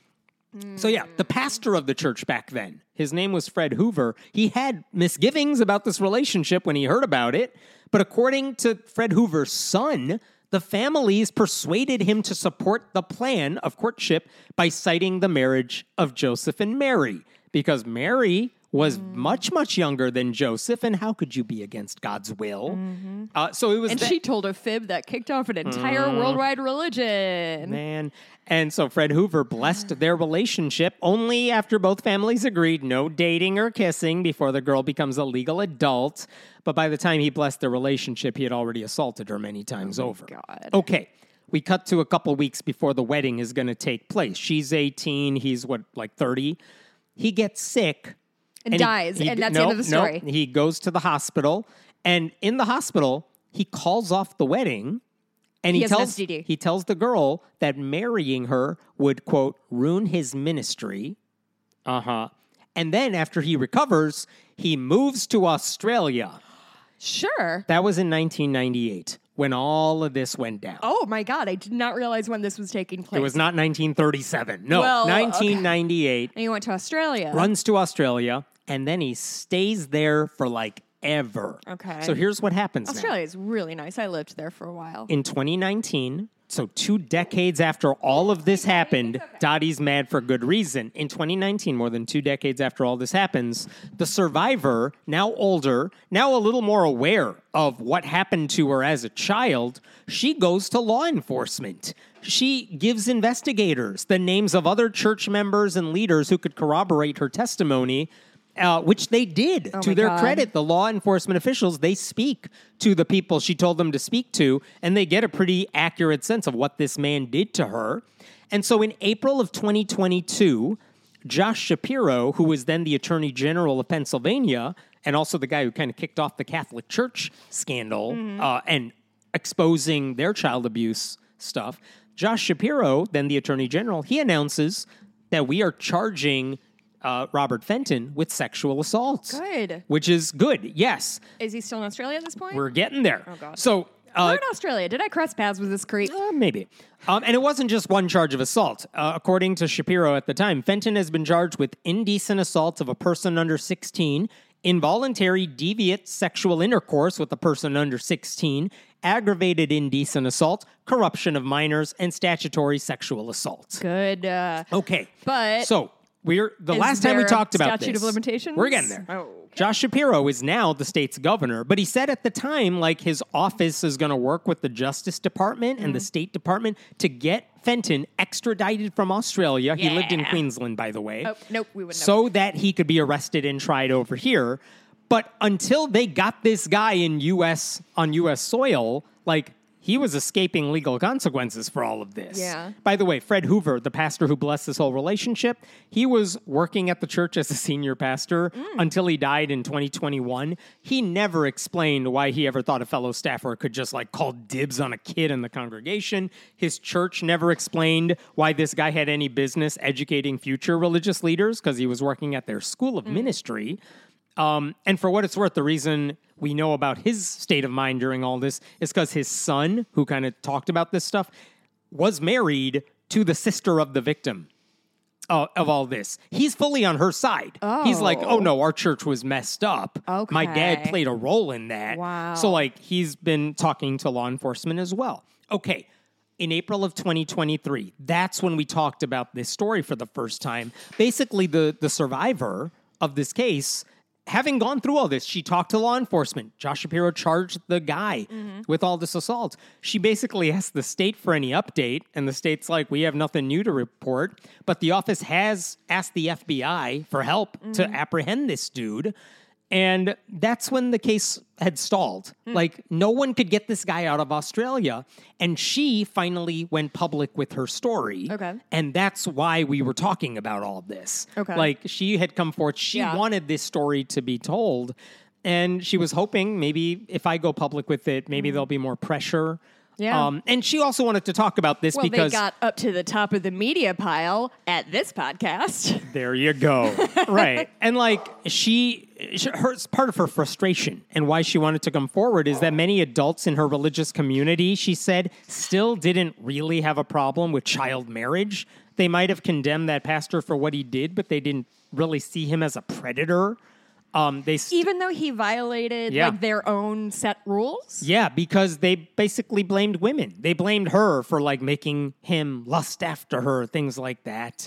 So yeah, the pastor of the church back then, his name was Fred Hoover. He had misgivings about this relationship when he heard about it. But according to Fred Hoover's son, the families persuaded him to support the plan of courtship by citing the marriage of Joseph and Mary. Because Mary was Mm. much, much younger than Joseph, and how could you be against God's will? Mm-hmm. Uh, so it was And that- she told a fib that kicked off an entire worldwide religion. Man. And so Fred Hoover blessed their relationship only after both families agreed no dating or kissing before the girl becomes a legal adult. But by the time he blessed their relationship, he had already assaulted her many times over. God. Okay. We cut to a couple weeks before the wedding is going to take place. She's eighteen. He's, what, like thirty? He gets sick. And, he- dies, he- and that's no, the end of the no. story. He goes to the hospital. And in the hospital, he calls off the wedding. And He he, has an tells S T D. he tells the girl that marrying her would, quote, ruin his ministry. Uh-huh. And then after he recovers, he moves to Australia. Sure. That was in nineteen ninety-eight when all of this went down. Oh my God, I did not realize when this was taking place. It was not nineteen thirty-seven. No, Well, okay. nineteen ninety-eight. And you went to Australia. Runs to Australia, and then he stays there for like ever. Okay. So here's what happens now. Australia is really nice. I lived there for a while. In twenty nineteen, so two decades after all of this happened, Dottie's mad for good reason. In twenty nineteen, more than two decades after all this happens, the survivor, now older, now a little more aware of what happened to her as a child, she goes to law enforcement. She gives investigators the names of other church members and leaders who could corroborate her testimony. Uh, which they did. Oh to my their God. credit, the law enforcement officials, they speak to the people she told them to speak to, and they get a pretty accurate sense of what this man did to her. And so in April of twenty twenty-two, Josh Shapiro, who was then the Attorney General of Pennsylvania, and also the guy who kind of kicked off the Catholic Church scandal uh, and exposing their child abuse stuff, Josh Shapiro, then the Attorney General, he announces that we are charging Uh, Robert Fenton with sexual assault. Good. Which is good, yes. Is he still in Australia at this point? We're getting there. Oh, God. So, Where uh, in Australia? Did I cross paths with this creep? uh, maybe. Um, and it wasn't just one charge of assault. Uh, according to Shapiro at the time, Fenton has been charged with indecent assault of a person under sixteen, involuntary deviant sexual intercourse with a person under sixteen, aggravated indecent assault, corruption of minors, and statutory sexual assault. Good. Uh, Okay. But So we're the is last time we there a talked about statute this. of limitations? We're getting there. Oh. Josh Shapiro is now the state's governor, but he said at the time, like, his office is going to work with the Justice Department and the Mm. State Department to get Fenton extradited from Australia. He lived in Yeah. Queensland, by the way. Oh, nope, we wouldn't have. So that he could be arrested and tried over here. But until they got this guy in U S on U S soil, like, he was escaping legal consequences for all of this. Yeah. By the way, Fred Hoover, the pastor who blessed this whole relationship, he was working at the church as a senior pastor Mm. until he died in twenty twenty-one. He never explained why he ever thought a fellow staffer could just like call dibs on a kid in the congregation. His church never explained why this guy had any business educating future religious leaders because he was working at their school of ministry. Um, and for what it's worth, the reason we know about his state of mind during all this is because his son, who kind of talked about this stuff, was married to the sister of the victim uh, of all this. He's fully on her side. He's like, oh no, our church was messed up. My dad Okay. played a role in that. Wow. So like he's been talking to law enforcement as well. Okay. In April of twenty twenty-three, that's when we talked about this story for the first time. Basically, the, the survivor of this case, having gone through all this, she talked to law enforcement. Josh Shapiro charged the guy with all this assault. She basically asked the state for any update, and the state's like, we have nothing new to report. But the office has asked the F B I for help to apprehend this dude. And that's when the case had stalled. Like, no one could get this guy out of Australia. And she finally went public with her story. Okay. And that's why we were talking about all of this. Okay. Like, she had come forth. She Yeah. wanted this story to be told. And she was hoping maybe if I go public with it, maybe there'll be more pressure Yeah. Um, and she also wanted to talk about this Well, because they got up to the top of the media pile at this podcast. there you go. Right. And like she, she her, part of her frustration and why she wanted to come forward is that many adults in her religious community, she said, still didn't really have a problem with child marriage. They might have condemned that pastor for what he did, but they didn't really see him as a predator. Um, they st- Even though he violated Yeah. like their own set rules? Yeah, because they basically blamed women. They blamed her for like making him lust after her, things like that.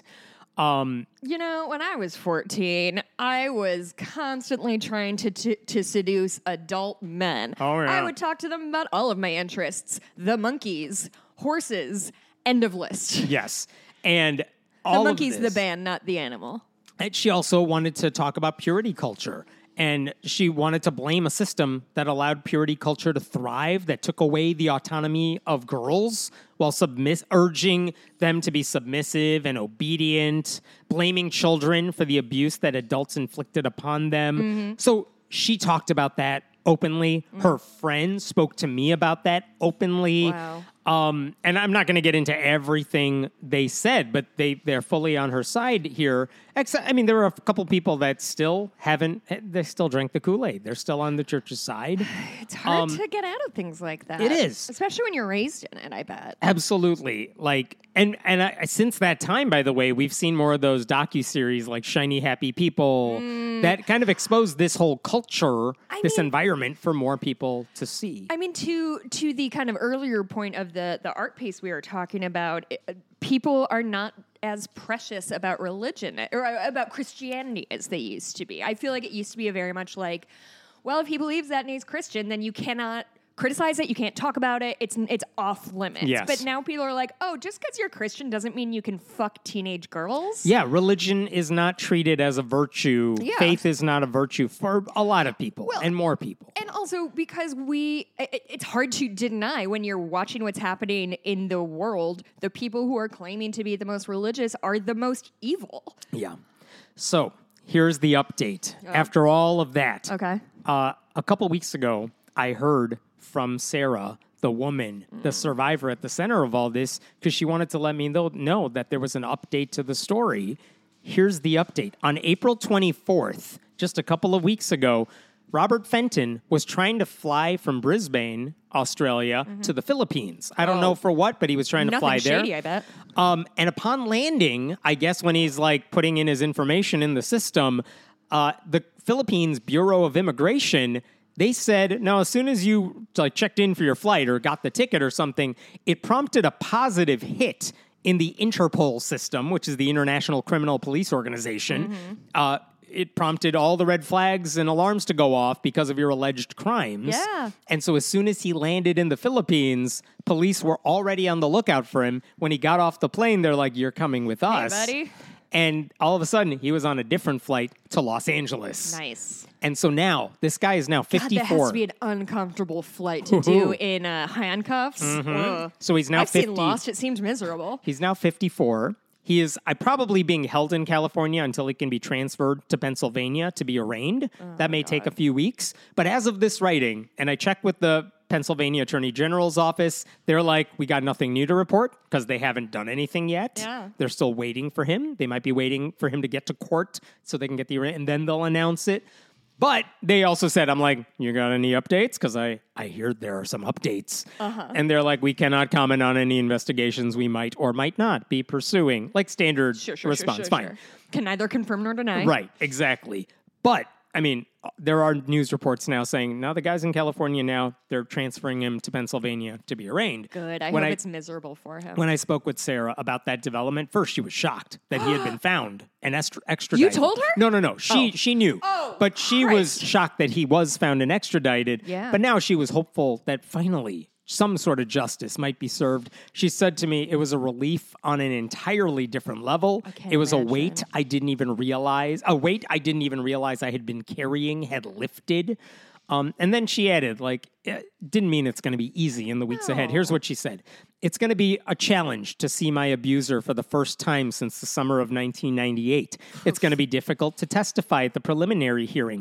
Um, You know, when I was fourteen, I was constantly trying to, to to seduce adult men. Oh, yeah. I would talk to them about all of my interests, the monkeys, horses, end of list. yes. And The all monkey's of the this, band, not the animal. And she also wanted to talk about purity culture. And she wanted to blame a system that allowed purity culture to thrive, that took away the autonomy of girls while submiss- urging them to be submissive and obedient, blaming children for the abuse that adults inflicted upon them. Mm-hmm. So she talked about that openly. Mm-hmm. Her friends spoke to me about that openly. Wow. Um, and I'm not going to get into everything they said, but they, they're fully on her side here. Except, I mean, there are a couple people that still haven't, they still drank the Kool-Aid. They're still on the church's side. It's hard Um, to get out of things like that. it is. Especially when you're raised in it, I bet. Absolutely. Like, and, and I, since that time, by the way, we've seen more of those docuseries like Shiny Happy People that kind of expose this whole culture, I this mean- environment for more people to see. I mean, to to the kind of earlier point of the the art piece we were talking about, it, people are not as precious about religion or about Christianity as they used to be. I feel like it used to be a very much like, well, if he believes that and he's Christian, then you cannot criticize it, you can't talk about it. It's it's off limits. Yes. But now people are like, oh, just because you're Christian doesn't mean you can fuck teenage girls. Yeah, religion is not treated as a virtue. Yeah. Faith is not a virtue for a lot of people Well, and more people. And also because we, it, it's hard to deny when you're watching what's happening in the world, the people who are claiming to be the most religious are the most evil. Yeah. So here's the update. After all of that, Okay. uh, a couple weeks ago, I heard from Sarah, the woman, the survivor at the center of all this, because she wanted to let me know, know that there was an update to the story. Here's the update. On April twenty-fourth, just a couple of weeks ago, Robert Fenton was trying to fly from Brisbane, Australia, to the Philippines. I don't Oh. know for what, but he was trying to Nothing fly there. shady, I bet. Um, and upon landing, I guess when he's like putting in his information in the system, uh, the Philippines Bureau of Immigration, they said, no, as soon as you like checked in for your flight or got the ticket or something, it prompted a positive hit in the Interpol system, which is the International Criminal Police Organization. Mm-hmm. Uh, it prompted all the red flags and alarms to go off because of your alleged crimes. Yeah. And so as soon as he landed in the Philippines, police were already on the lookout for him. When he got off the plane, they're like, you're coming with us. buddy. And all of a sudden, he was on a different flight to Los Angeles. Nice. And so now, this guy is now God, that fifty-four. has to be an uncomfortable flight to do in uh, handcuffs. Ugh. So he's now I've fifty. seen Lost. It seems miserable. He's now fifty-four. He is I probably being held in California until he can be transferred to Pennsylvania to be arraigned. that may take a few weeks. But as of this writing, and I checked with the Pennsylvania Attorney General's office, they're like, we got nothing new to report because they haven't done anything yet. Yeah. They're still waiting for him. They might be waiting for him to get to court so they can get the arraignment, and then they'll announce it. But they also said, I'm like, you got any updates? Because I, I hear there are some updates. Uh-huh. And they're like, we cannot comment on any investigations we might or might not be pursuing. Like standard Sure, sure, response. sure, sure, Fine. sure. Can neither confirm nor deny. Right, exactly. But, I mean, there are news reports now saying, now the guy's in California now, they're transferring him to Pennsylvania to be arraigned. Good. I When hope I- it's miserable for him. When I spoke with Sarah about that development, first she was shocked that he had been found and extra- extradited. You told her? No, no, no. She Oh. she knew. Oh, but she was Christ. shocked that he was found and extradited. Yeah. But now she was hopeful that finally some sort of justice might be served. She said to me it was a relief on an entirely different level. can't It was a imagine. weight I didn't even realize, a weight I didn't even realize I had been carrying had lifted. Um, and then she added, like, it didn't mean it's going to be easy in the weeks ahead. Here's what she said. It's going to be a challenge to see my abuser for the first time since the summer of nineteen ninety-eight. It's going to be difficult to testify at the preliminary hearing.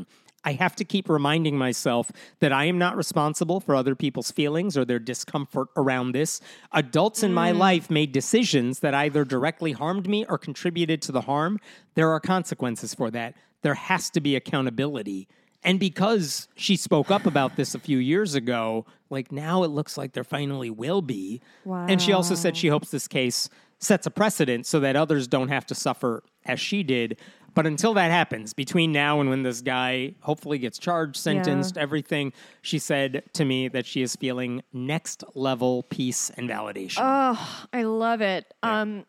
I have to keep reminding myself that I am not responsible for other people's feelings or their discomfort around this. Adults in my life made decisions that either directly harmed me or contributed to the harm. There are consequences for that. There has to be accountability. And because she spoke up about this a few years ago, like now it looks like there finally will be. Wow. And she also said she hopes this case sets a precedent so that others don't have to suffer as she did. But until that happens, between now and when this guy hopefully gets charged, sentenced, Yeah. everything, she said to me that she is feeling next level peace and validation. Oh, I love it. Um,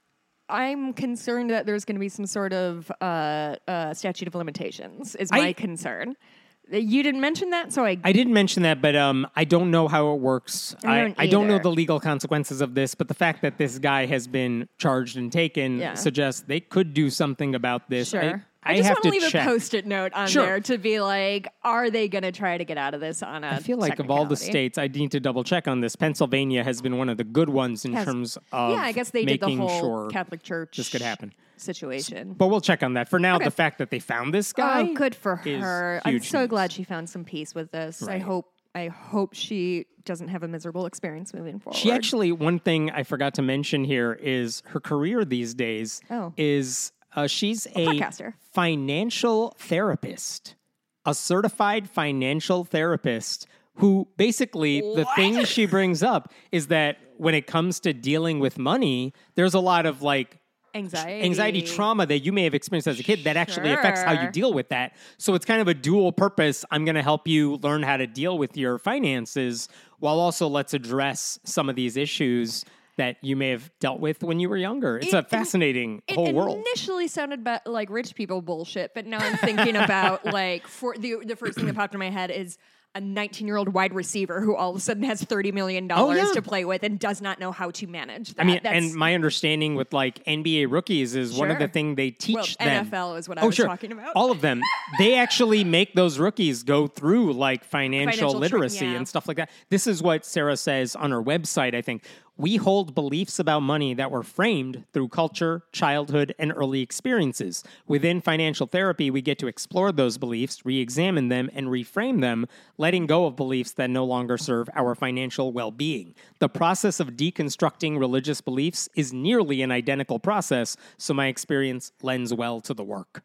I'm concerned that there's going to be some sort of uh, uh, statute of limitations, is my I- concern. You didn't mention that, so I... I didn't mention that, but um, I don't know how it works. I don't I don't know either. the legal consequences of this, but the fact that this guy has been charged and taken Yeah. suggests they could do something about this. Sure. I, I, just have want to to leave check. a post-it note on Sure. there to be like, are they going to try to get out of this on a I feel like of all the technicality? states, I need to double check on this. Pennsylvania has been one of the good ones in Has- terms of yeah, I guess they did the making whole sure Catholic Church this could happen. situation. But we'll check on that. For now, Okay. the fact that they found this guy. Oh, good for is her. I'm huge so news. glad she found some peace with this. I Right. hope I hope she doesn't have a miserable experience moving forward. She actually, one thing I forgot to mention here is her career these days Oh. is uh, she's a podcaster. financial therapist, a certified financial therapist who basically the thing she brings up is that when it comes to dealing with money, there's a lot of like anxiety. anxiety trauma that you may have experienced as a kid that actually affects how you Sure. deal with that. So it's kind of a dual purpose. I'm going to help you learn how to deal with your finances while also let's address some of these issues that you may have dealt with when you were younger. It's It- a fascinating It whole world. initially sounded ba- like rich people bullshit, but now I'm thinking about like for the the first thing that popped in my head is a nineteen-year-old wide receiver who all of a sudden has thirty million dollars Oh, yeah. to play with and does not know how to manage that. I mean, That's, and my understanding with like N B A rookies is one of the Sure. things they teach well, them. N F L is what I oh, was sure. talking about. All of them. They actually make those rookies go through like financial, Financial tra- literacy yeah. and stuff like that. This is what Sarah says on her website, I think. We hold beliefs about money that were framed through culture, childhood, and early experiences. Within financial therapy, we get to explore those beliefs, re-examine them, and reframe them, letting go of beliefs that no longer serve our financial well-being. The process of deconstructing religious beliefs is nearly an identical process, so my experience lends well to the work.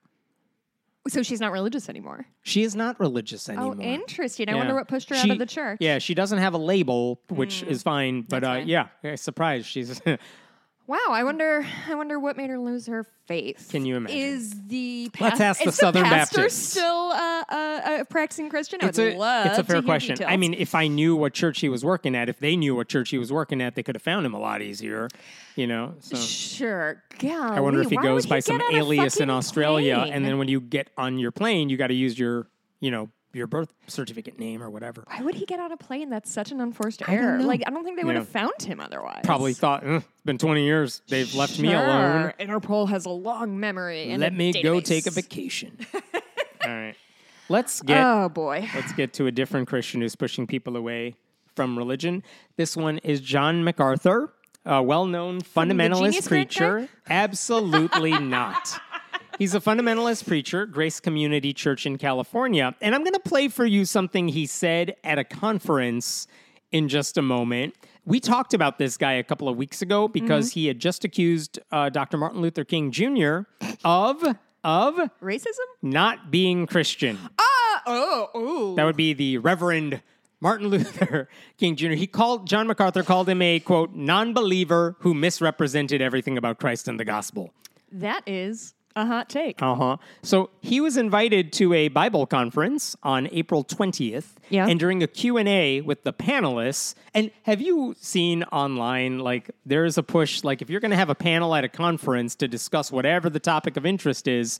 So she's not religious anymore. She is not religious anymore. Oh, interesting. I Yeah. wonder what pushed her She- out of the church. Yeah, she doesn't have a label, which is fine. But That's uh, fine. yeah, yeah, surprised she's. Wow, I wonder. I wonder what made her lose her faith. Can you imagine? Is the Let's pas- ask the is Southern pastor Baptists. still uh, uh, a practicing Christian? I it's would a love it's a to fair hear question. I details. mean, if I knew what church he was working at, if they knew what church he was working at, they could have found him a lot easier. You know. So sure. Golly, I wonder if he why goes would by he some get on a alias in fucking Australia, plane? and then when you get on your plane, you got to use your you know your birth certificate name or whatever. Why would he get on a plane? That's such an unforced I don't error. know. Like, I don't think they would Yeah. have found him otherwise. Probably thought, "Ugh, it's been twenty years. They've left me alone. Sure. Interpol has a long memory. And Let a me go database. take a vacation." All right. Let's get Oh boy. let's get to a different Christian who's pushing people away from religion. This one is John MacArthur, a well-known Genius fundamentalist Grant preacher. Absolutely not. He's a fundamentalist preacher, Grace Community Church in California. And I'm going to play for you something he said at a conference in just a moment. We talked about this guy a couple of weeks ago because he had just accused uh, Doctor Martin Luther King Junior of of Racism? not being Christian. Ah, oh, oh. That would be the Reverend Martin Luther King Junior He called, John MacArthur called him a, quote, non-believer who misrepresented everything about Christ and the gospel. That is a hot take. Uh-huh. So he was invited to a Bible conference on April twentieth. Yeah. And during a Q and A with the panelists, and have you seen online, like, there is a push, like, if you're going to have a panel at a conference to discuss whatever the topic of interest is,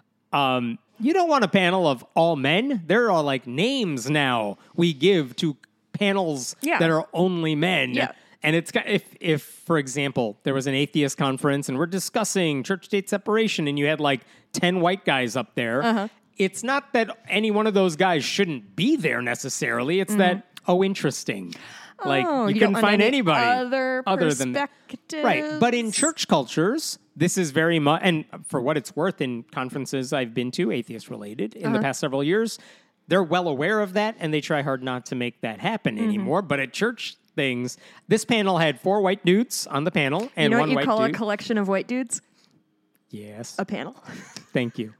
um, you don't want a panel of all men. There are, like, names now we give to panels Yeah. that are only men. Yeah. And it's got, if, if, for example, there was an atheist conference and we're discussing church-state separation and you had like ten white guys up there, Uh-huh. it's not that any one of those guys shouldn't be there necessarily. It's that, oh, interesting. Like Oh, you, you couldn't don't want find any anybody other other than that. perspectives. Right. But in church cultures, this is very much, and for what it's worth, in conferences I've been to, atheist related, in Uh-huh. the past several years, they're well aware of that and they try hard not to make that happen Mm-hmm. anymore. But at church things, this panel had four white dudes on the panel and You know one what you white call dude. a collection of white dudes? yes. A panel. Thank you.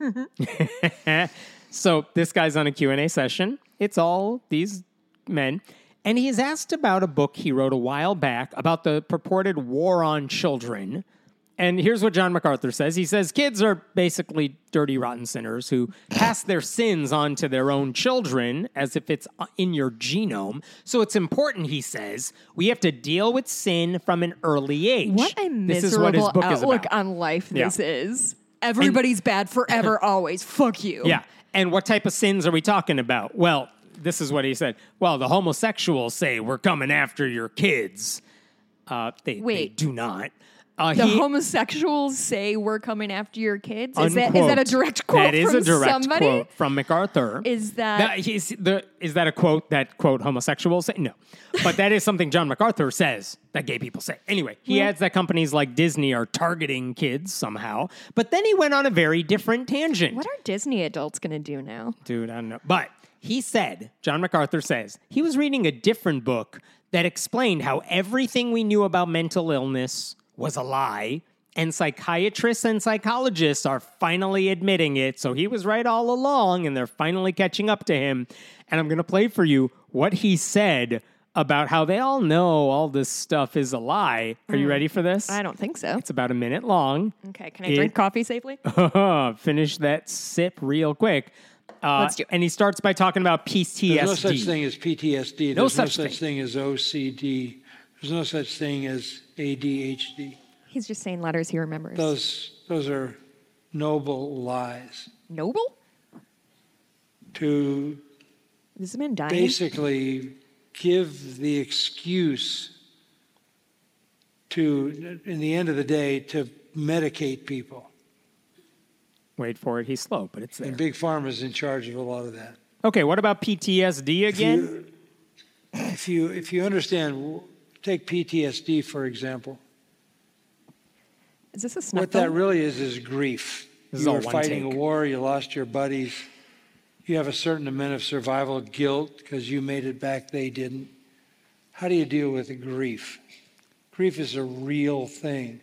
So this guy's on a Q and A session. It's all these men. And he is asked about a book he wrote a while back about the purported war on children. And here's what John MacArthur says. He says, kids are basically dirty, rotten sinners who pass their sins on to their own children as if it's in your genome. So it's important, he says, we have to deal with sin from an early age. What a This is what his miserable book is outlook about. on life Yeah. this is. Everybody's bad forever, always. Fuck you. Yeah. And what type of sins are we talking about? Well, this is what he said. Well, the homosexuals say we're coming after your kids. Uh, they, they Wait. do not. Uh, The he- homosexuals say we're coming after your kids. Is that is unquote. that a direct quote That is from a direct somebody? quote from MacArthur. Is that- he's, the, is that a quote that, quote, homosexuals say? No. But that is something John MacArthur says that gay people say. Anyway, he adds that companies like Disney are targeting kids somehow. But then he went on a very different tangent. What are Disney adults going to do now? Dude, I don't know. But he said, John MacArthur says, he was reading a different book that explained how everything we knew about mental illness was a lie. And psychiatrists and psychologists are finally admitting it. So he was right all along, and they're finally catching up to him. And I'm going to play for you what he said about how they all know all this stuff is a lie. Are you ready for this? I don't think so. It's about a minute long. Okay, can I It- drink coffee safely? Finish that sip real quick. Uh, Let's do it. And he starts by talking about P T S D. There's no such thing as P T S D. There's No no such such, thing. as O C D. There's no such thing as A D H D. He's just saying letters he remembers. Those those are noble lies Noble? to Is this man dying? basically give the excuse to, in the end of the day, to medicate people. Wait for it. He's slow, but it's there. And Big Pharma is in charge of a lot of that. Okay, what about P T S D again? If you if you understand, take P T S D for example. Is this a snuff What that film? really is is grief. This is you all were one fighting take. a war, you lost your buddies. You have a certain amount of survival guilt because you made it back, they didn't. How do you deal with the grief? Grief is a real thing.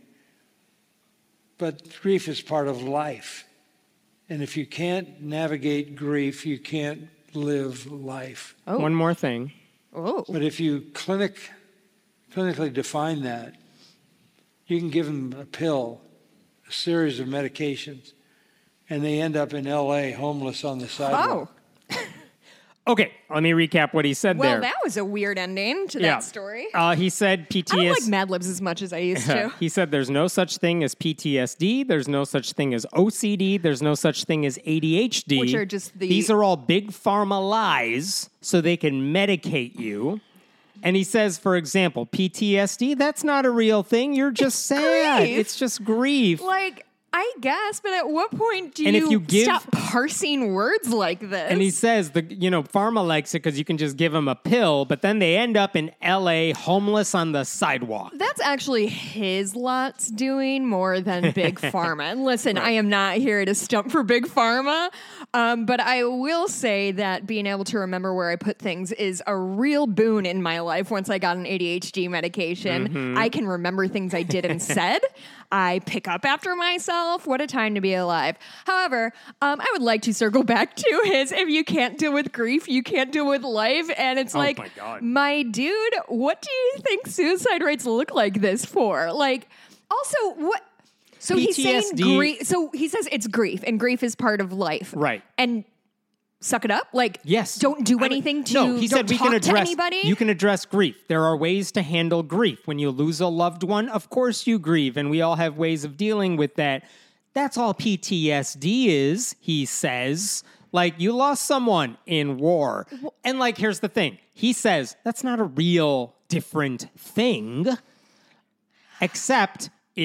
But grief is part of life. And if you can't navigate grief, you can't live life. Oh. One more thing. Oh. But if you clinic, clinically define that, you can give them a pill, a series of medications, and they end up in L A homeless on the Oh. sidewalk. Okay, let me recap what he said Well, there. that was a weird ending to yeah. that story. Uh, he said P I T don't S like Mad Libs as much as I used to. he said there's no such thing as P T S D. There's no such thing as O C D. There's no such thing as A D H D. Which are just the- These are all big pharma lies so they can medicate you. And he says, for example, P T S D, that's not a real thing. You're just sad. grief. It's just grief. Like, I guess, but at what point do And if you, you give- stop parsing words like this? And he says, the you know, pharma likes it because you can just give them a pill, but then they end up in L A homeless on the sidewalk. That's actually his lot's doing more than Big Pharma. And listen, I am not here to stump for Big Pharma, um, but I will say that being able to remember where I put things is a real boon in my life. Once I got an A D H D medication, Mm-hmm. I can remember things I did and said. I pick up after myself. What a time to be alive. However, um, I would like to circle back to his if you can't deal with grief, you can't deal with life. And it's Oh like, my God. my dude, what do you think suicide rates look like this for? Like, also, what? So he's P T S D saying grief. So he says it's grief, and grief is part of life. Right. And suck it up. Like, Yes. don't do I mean, anything to. No, he don't said we talk can address. to anybody. You can address grief. There are ways to handle grief. When you lose a loved one, of course you grieve, and we all have ways of dealing with that. That's all P T S D is, he says. Like, you lost someone in war. And, like, here's the thing. He says that's not a real different thing, except it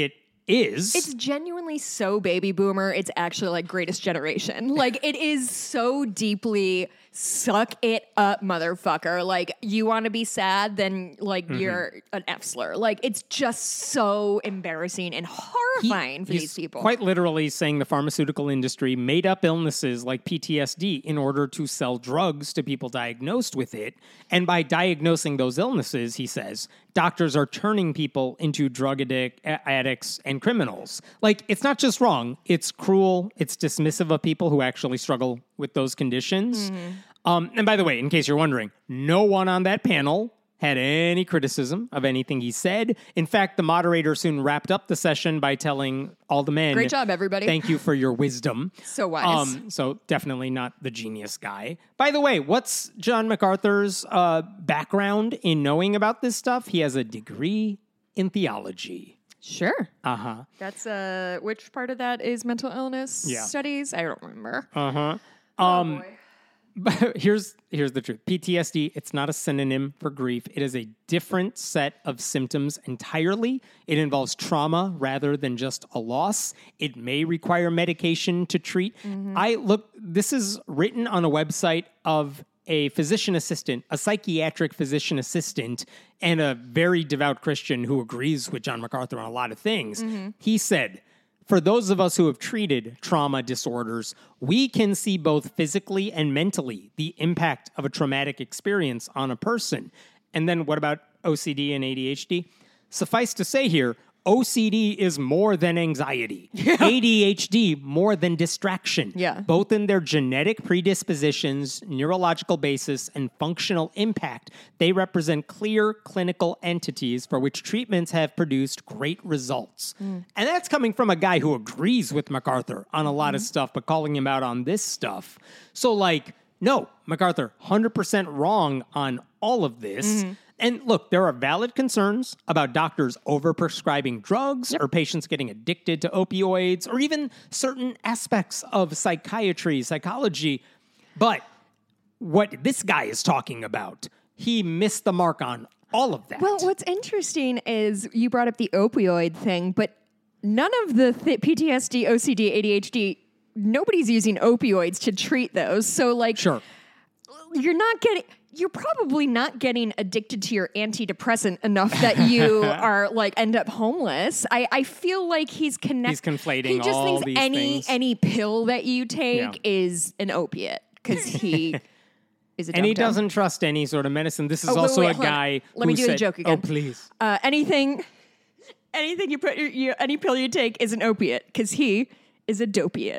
is. It's genuinely so baby boomer. It's actually like Greatest Generation. Like it is so deeply suck it up, motherfucker. Like you want to be sad, then like mm-hmm. you're an F slur. Like it's just so embarrassing and horrifying he, for these people. Quite literally saying the pharmaceutical industry made up illnesses like P T S D in order to sell drugs to people diagnosed with it. And by diagnosing those illnesses, he says, doctors are turning people into drug addict, addicts and criminals. Like, it's not just wrong. It's cruel. It's dismissive of people who actually struggle with those conditions. Mm-hmm. Um, and by the way, in case you're wondering, no one on that panel had any criticism of anything he said. In fact, the moderator soon wrapped up the session by telling all the men, great job, everybody. Thank you for your wisdom. So wise. Um, so definitely not the genius guy. By the way, what's John MacArthur's uh, background in knowing about this stuff? He has a degree in theology. Sure. Uh-huh. That's, uh, which part of that is mental illness yeah. studies? I don't remember. Uh-huh. Oh, um, boy. But here's here's the truth. P T S D, it's not a synonym for grief. It is a different set of symptoms entirely. It involves trauma rather than just a loss. It may require medication to treat. Mm-hmm. I look, this is written on a website of a physician assistant, a psychiatric physician assistant, and a very devout Christian who agrees with John MacArthur on a lot of things. Mm-hmm. He said, for those of us who have treated trauma disorders, we can see both physically and mentally the impact of a traumatic experience on a person. And then what about O C D and A D H D? Suffice to say here, O C D is more than anxiety. Yeah. A D H D more than distraction. Yeah. Both in their genetic predispositions, neurological basis, and functional impact, they represent clear clinical entities for which treatments have produced great results. Mm. And that's coming from a guy who agrees with MacArthur on a lot mm-hmm. of stuff, but calling him out on this stuff. So, like, no, MacArthur, one hundred percent wrong on all of this. Mm-hmm. And look, there are valid concerns about doctors overprescribing drugs yep. or patients getting addicted to opioids or even certain aspects of psychiatry, psychology. But what this guy is talking about, he missed the mark on all of that. Well, what's interesting is you brought up the opioid thing, but none of the th- P T S D, O C D, A D H D, nobody's using opioids to treat those. So, like, sure. you're not getting... You're probably not getting addicted to your antidepressant enough that you are like end up homeless. I, I feel like he's connected. He's conflating he just all thinks these any things. any pill that you take Yeah. is an opiate because he is a And he dum-dum. doesn't trust any sort of medicine. This is Oh, wait, also wait, a hold on. guy Let who me do said, the joke again. Oh, please. Uh, anything, anything you put your, you, any pill you take is an opiate because he is a dopiate.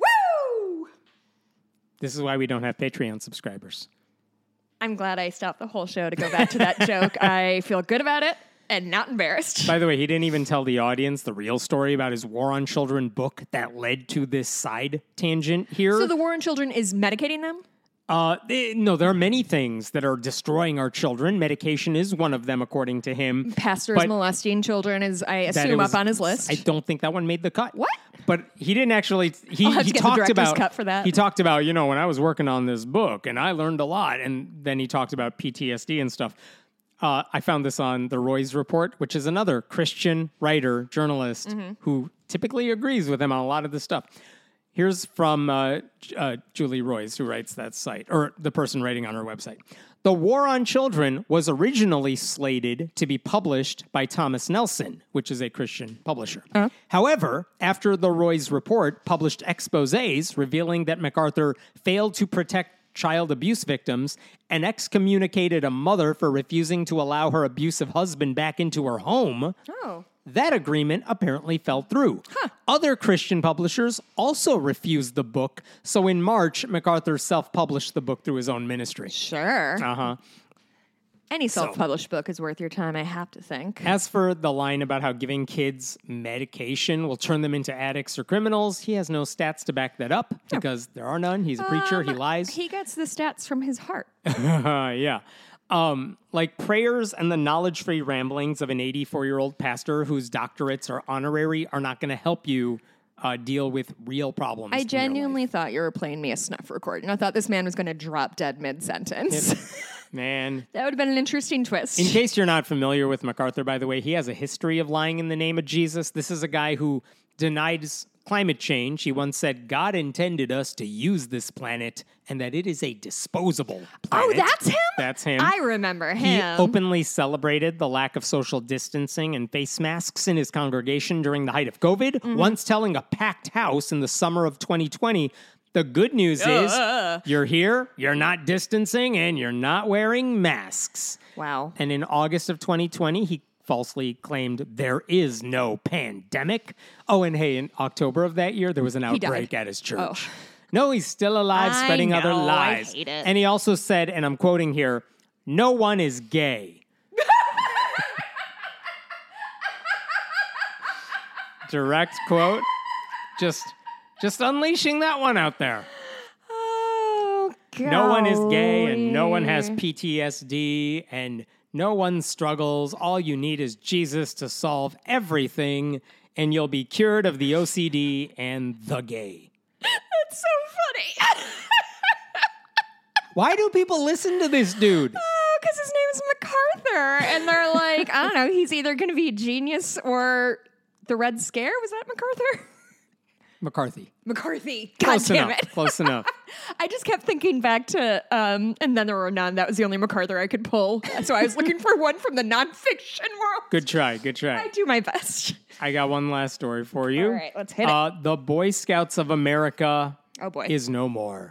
Woo! This is why we don't have Patreon subscribers. I'm glad I stopped the whole show to go back to that joke. I feel good about it and not embarrassed. By the way, he didn't even tell the audience the real story about his War on Children book that led to this side tangent here. So the War on Children is medicating them? Uh, they, no, there are many things that are destroying our children. Medication is one of them, according to him. Pastors But molesting children is, I that it assume, was- up on his list. I don't think that one made the cut. What? But he didn't actually. He, I'll have he to get the talked director's about. cut for that. He talked about, you know, when I was working on this book, and I learned a lot. And then he talked about P T S D and stuff. Uh, I found this on the Roy's Report, which is another Christian writer, journalist, mm-hmm. who typically agrees with him on a lot of this stuff. Here's from uh, uh, Julie Royce, who writes that site, or the person writing on her website. The War on Children was originally slated to be published by Thomas Nelson, which is a Christian publisher. Uh-huh. However, after the Roy's Report published exposés revealing that MacArthur failed to protect child abuse victims and excommunicated a mother for refusing to allow her abusive husband back into her home, Oh. that agreement apparently fell through. Huh. Other Christian publishers also refused the book, so in March, MacArthur self-published the book through his own ministry. Sure. Uh-huh. Any self-published book is worth your time, I have to think. As for the line about how giving kids medication will turn them into addicts or criminals, he has no stats to back that up because there are none. He's a preacher. Um, he lies. He gets the stats from his heart. yeah. Um, like prayers and the knowledge-free ramblings of an eighty-four-year-old pastor whose doctorates are honorary are not going to help you uh, deal with real problems. I in your genuinely life. thought you were playing me a snuff recording. I thought this man was going to drop dead mid-sentence. Man. That would have been an interesting twist. In case you're not familiar with MacArthur, by the way, he has a history of lying in the name of Jesus. This is a guy who denies climate change. He once said, God intended us to use this planet and that it is a disposable planet. Oh, that's him? That's him. I remember He him. openly celebrated the lack of social distancing and face masks in his congregation during the height of COVID, Mm-hmm. once telling a packed house in the summer of twenty twenty, the good news is Ugh. you're here, you're not distancing, and you're not wearing masks. Wow. And in August of twenty twenty, he falsely claimed there is no pandemic. Oh, and hey, in October of that year, there was an He died. outbreak at his church. Oh. No, he's still alive, I spreading other know, I lies. hate it. And he also said, and I'm quoting here, no one is gay. Direct quote. Just, just unleashing that one out there. Oh, God. No one is gay and no one has P T S D and no one struggles. All you need is Jesus to solve everything and you'll be cured of the O C D and the gay. That's so funny. Why do people listen to this dude? Oh, because his name is MacArthur. And they're like, I don't know, he's either going to be a genius or the Red Scare. Was that MacArthur? McCarthy. McCarthy. God Close damn enough. it. Close enough. I just kept thinking back to, um, and then there were none. That was the only MacArthur I could pull. So I was looking for one from the nonfiction world. Good try. Good try. I do my best. I got one last story for you. All right, let's hit it. Uh, the Boy Scouts of America Oh, boy. is no more.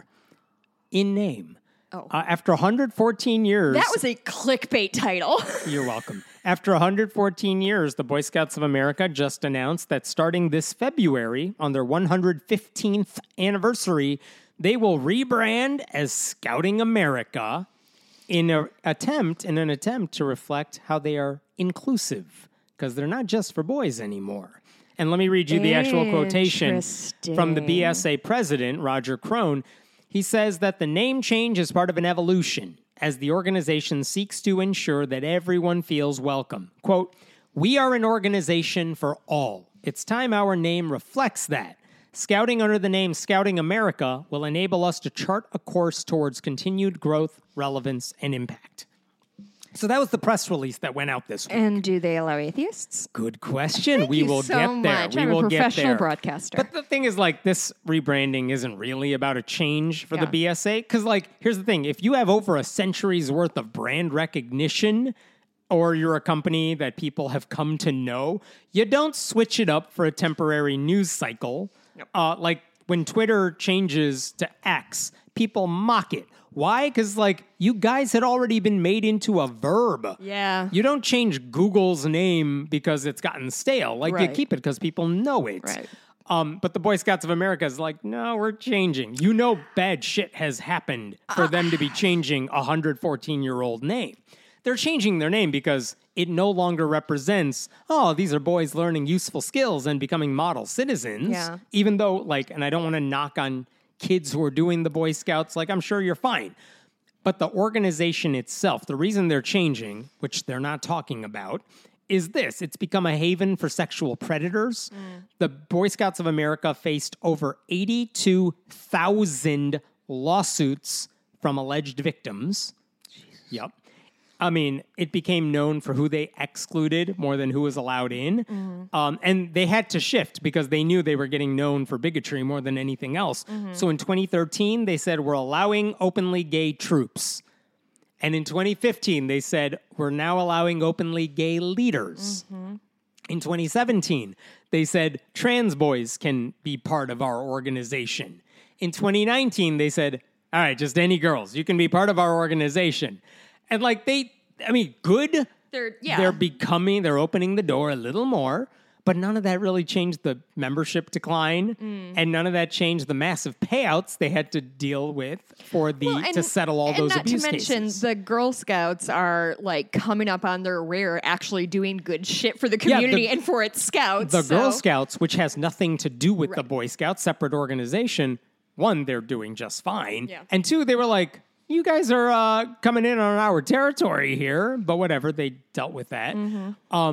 In name. Oh. Uh, after one hundred fourteen years. That was a clickbait title. You're welcome. After one hundred fourteen years, the Boy Scouts of America just announced that starting this February, on their one hundred fifteenth anniversary, they will rebrand as Scouting America in an attempt in an attempt to reflect how they are inclusive, because they're not just for boys anymore. And let me read you the actual quotation from the B S A president, Roger Crone. He says that the name change is part of an evolution as the organization seeks to ensure that everyone feels welcome. Quote, we are an organization for all. It's time our name reflects that. Scouting under the name Scouting America will enable us to chart a course towards continued growth, relevance, and impact. So that was the press release that went out this week. And do they allow atheists? Good question. Thank we you will so get there. much. We I'm will a get professional there. broadcaster. But the thing is, like, this rebranding isn't really about a change for the Yeah. B S A. Because, like, here's the thing. If you have over a century's worth of brand recognition, or you're a company that people have come to know, you don't switch it up for a temporary news cycle. Yep. Uh, like, when Twitter changes to X, people mock it. Why? Because, like, you guys had already been made into a verb. Yeah. You don't change Google's name because it's gotten stale. Like, you Right. keep it because people know it. Right. Um, but the Boy Scouts of America is like, no, we're changing. You know bad shit has happened for them to be changing a one hundred fourteen-year-old name. They're changing their name because it no longer represents, oh, these are boys learning useful skills and becoming model citizens. Yeah. Even though, like, and I don't want to knock on kids who are doing the Boy Scouts, like, I'm sure you're fine. But the organization itself, the reason they're changing, which they're not talking about, is this. It's become a haven for sexual predators. Mm. The Boy Scouts of America faced over eighty-two thousand lawsuits from alleged victims. Yep. I mean, it became known for who they excluded more than who was allowed in. Mm-hmm. Um, and they had to shift because they knew they were getting known for bigotry more than anything else. Mm-hmm. So in twenty thirteen, they said, we're allowing openly gay troops. And in twenty fifteen, they said, we're now allowing openly gay leaders. Mm-hmm. In twenty seventeen, they said, trans boys can be part of our organization. In twenty nineteen, they said, all right, just any girls, you can be part of our organization. And like they, I mean, good. They're, yeah. They're becoming, they're opening the door a little more, but none of that really changed the membership decline. Mm. And none of that changed the massive payouts they had to deal with for the, Well, and- to settle all and those not abuse to mention, cases. the Girl Scouts are like coming up on their rear, actually doing good shit for the Yeah, the- community and for its scouts. The Girl so- Scouts, which has nothing to do with the Right. Boy Scouts, separate organization, one, they're doing just fine. Yeah. And two, they were like, you guys are uh, coming in on our territory here, but whatever, they dealt with that. Mm-hmm. Um,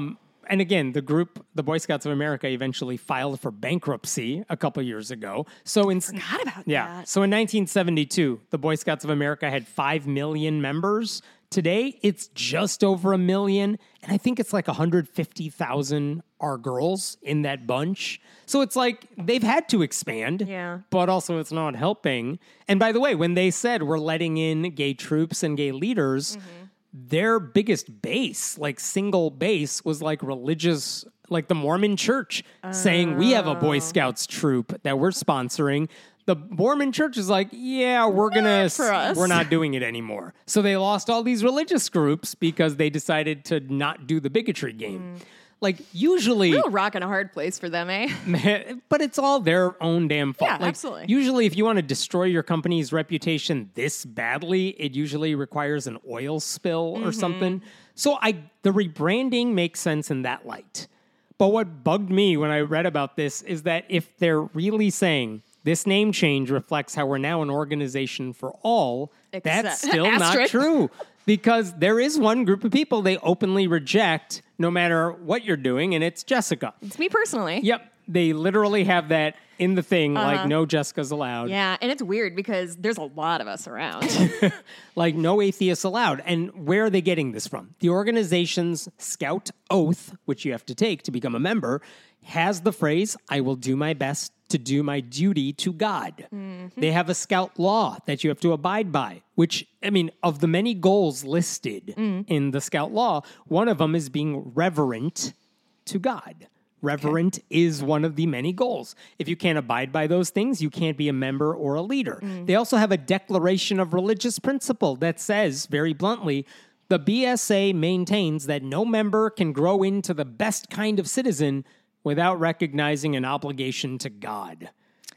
and again, the group, the Boy Scouts of America, eventually filed for bankruptcy a couple years ago. So in Forgot about yeah, that. so in nineteen seventy-two, the Boy Scouts of America had five million members. Today, it's just over a million, and I think it's like one hundred fifty thousand are girls in that bunch. So it's like they've had to expand, Yeah. but also it's not helping. And by the way, when they said we're letting in gay troops and gay leaders, their biggest base, like single base, was like religious, like the Mormon church saying we have a Boy Scouts troop that we're sponsoring. The Mormon church is like, yeah, we're gonna, for us. we're not doing it anymore. So they lost all these religious groups because they decided to not do the bigotry game. Like usually, Real rock and a hard place for them, eh? but it's all their own damn fault. Yeah, Like, absolutely. Usually, if you want to destroy your company's reputation this badly, it usually requires an oil spill Mm-hmm. or something. So I, the rebranding makes sense in that light. But what bugged me when I read about this is that if they're really saying this name change reflects how we're now an organization for all, that's Except- still not Asterisk. true. Because there is one group of people they openly reject no matter what you're doing, and it's Jessica. It's me personally. Yep. They literally have that in the thing, like no Jessicas allowed. Yeah, and it's weird because there's a lot of us around. Like no atheists allowed. And where are they getting this from? The organization's Scout Oath, which you have to take to become a member, has the phrase, I will do my best to do my duty to God. Mm-hmm. They have a Scout law that you have to abide by, which, I mean, of the many goals listed Mm. in the Scout law, one of them is being reverent to God. Reverent is one of the many goals. If you can't abide by those things, you can't be a member or a leader. Mm. They also have a declaration of religious principle that says, very bluntly, the B S A maintains that no member can grow into the best kind of citizen without recognizing an obligation to God.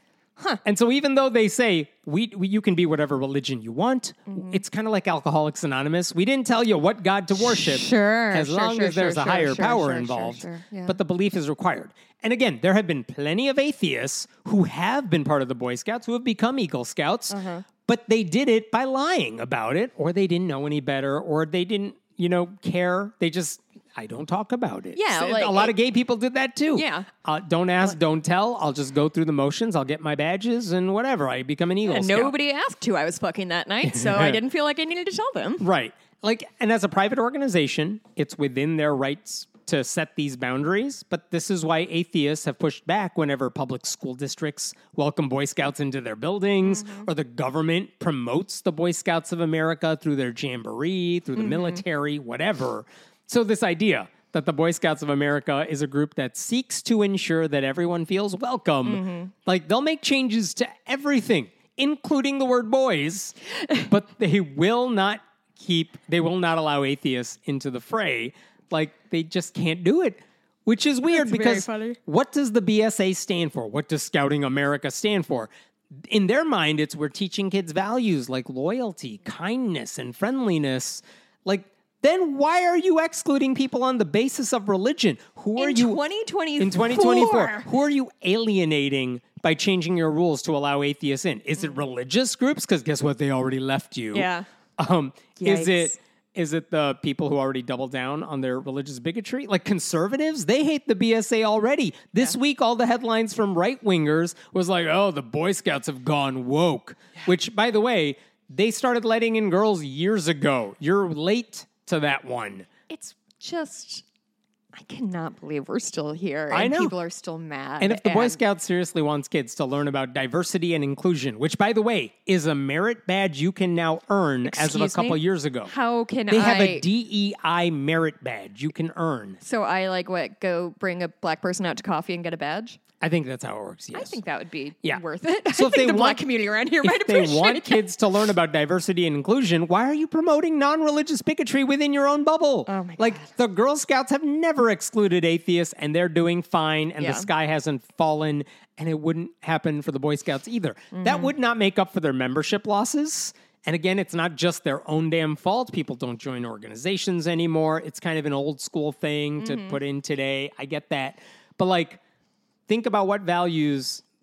And so even though they say we, we you can be whatever religion you want, Mm-hmm. it's kind of like Alcoholics Anonymous. We didn't tell you what God to worship. Sure, As sure, long sure, as there's sure, a higher sure, power sure, sure, involved. sure, yeah. But the belief is required. And again, there have been plenty of atheists who have been part of the Boy Scouts, who have become Eagle Scouts, Uh-huh. but they did it by lying about it, or they didn't know any better, or they didn't, you know, care. They just, I don't talk about it. Yeah, So, like a lot it- of gay people did that too. Yeah. Uh, don't ask, don't tell. I'll just go through the motions. I'll get my badges and whatever. I become an Eagle And Scout. nobody asked who I was fucking that night, so I didn't feel like I needed to tell them. Right. Like, and as a private organization, it's within their rights to set these boundaries. But this is why atheists have pushed back whenever public school districts welcome Boy Scouts into their buildings, or the government promotes the Boy Scouts of America through their jamboree, through the military, whatever. So this idea that the Boy Scouts of America is a group that seeks to ensure that everyone feels welcome. Like, they'll make changes to everything, including the word boys, but they will not keep, they will not allow atheists into the fray. Like, they just can't do it, which is weird That's very because funny. what does the B S A stand for? What does Scouting America stand for? In their mind, it's we're teaching kids values like loyalty, kindness, and friendliness. Like, then why are you excluding people on the basis of religion? Who are In you twenty twenty-four. in twenty twenty-four? Who are you alienating by changing your rules to allow atheists in? Is it religious groups? Because guess what? They already left you. Yeah. Um, is Yikes. it is it the people who already doubled down on their religious bigotry? Like conservatives, they hate the B S A already. This week, all the headlines from right wingers was like, "Oh, the Boy Scouts have gone woke." Which, by the way, they started letting in girls years ago. You're late to that one. It's just, I cannot believe we're still here. I and know. people are still mad. And if the Boy Scouts seriously wants kids to learn about diversity and inclusion, which, by the way, is a merit badge you can now earn as of a Excuse couple me? years ago. How can They I? have a D E I merit badge you can earn. So I like what? Go bring a black person out to coffee and get a badge. I think that's how it works, yes. I think that would be Yeah. worth it. So I if think they the black want- community around here might If they appreciate want it. kids to learn about diversity and inclusion, why are you promoting non-religious bigotry within your own bubble? Oh my like God. the Girl Scouts have never excluded atheists, and they're doing fine, and Yeah. the sky hasn't fallen, and it wouldn't happen for the Boy Scouts either. Mm-hmm. That would not make up for their membership losses. And again, it's not just their own damn fault. People don't join organizations anymore. It's kind of an old school thing to Mm-hmm. put in today. I get that. But like, think about what values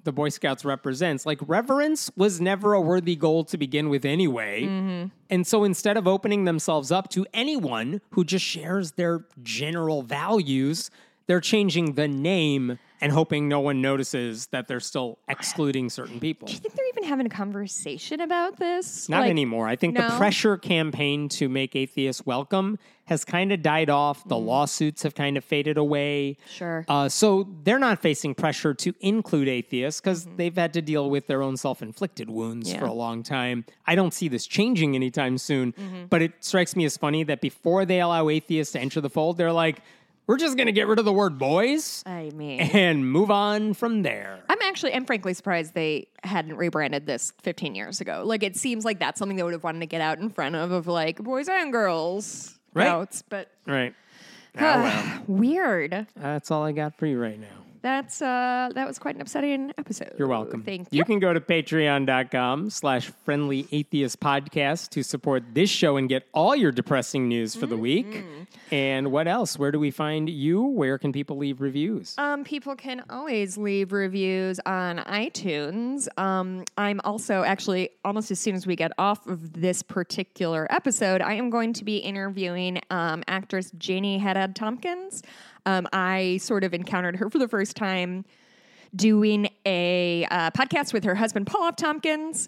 the Boy Scouts represents. Like, reverence was never a worthy goal to begin with anyway. Mm-hmm. And so instead of opening themselves up to anyone who just shares their general values, they're changing the name and hoping no one notices that they're still excluding certain people. Do you think they're even having a conversation about this? Not Like, anymore. I think no? the pressure campaign to make atheists welcome has kind of died off. The lawsuits have kind of faded away. Sure. Uh, so they're not facing pressure to include atheists because they've had to deal with their own self-inflicted wounds Yeah. for a long time. I don't see this changing anytime soon, but it strikes me as funny that before they allow atheists to enter the fold, they're like, we're just going to get rid of the word boys I mean, and move on from there. I'm actually, I'm frankly surprised they hadn't rebranded this fifteen years ago. Like, it seems like that's something they would have wanted to get out in front of, of like boys and girls. Right. Outs, but Right. Oh, well. weird. That's all I got for you right now. That's uh, that was quite an upsetting episode. You're welcome. Thank you. you. can go to patreon.com slash friendly atheist podcast to support this show and get all your depressing news for the week. And what else? Where do we find you? Where can people leave reviews? Um, people can always leave reviews on iTunes. Um, I'm also actually, almost as soon as we get off of this particular episode, I am going to be interviewing um, actress Janie Haddad Tompkins. Um, I sort of encountered her for the first time doing a uh, podcast with her husband, Paul F. Tompkins.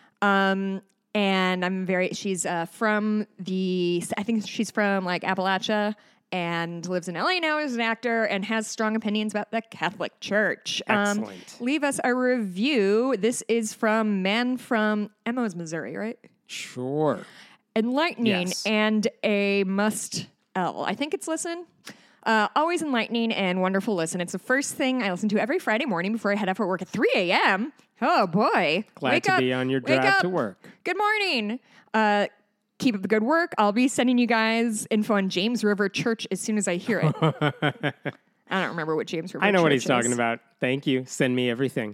Um, and I'm very, she's uh, from the, I think she's from like Appalachia and lives in L A now as an actor and has strong opinions about the Catholic Church. Um, Excellent. leave us a review. This is from Man from Emmons, Missouri, right? Sure. Enlightening Yes. and a must L. I think it's listen. Uh, always enlightening and wonderful listen. It's the first thing I listen to every Friday morning before I head out for work at three a.m. Oh, boy. Glad Wake to up. be on your Wake drive up. to work. Good morning. Uh, keep up the good work. I'll be sending you guys info on James River Church as soon as I hear it. I don't remember what James River I know Church what he's is. talking about. Thank you. Send me everything.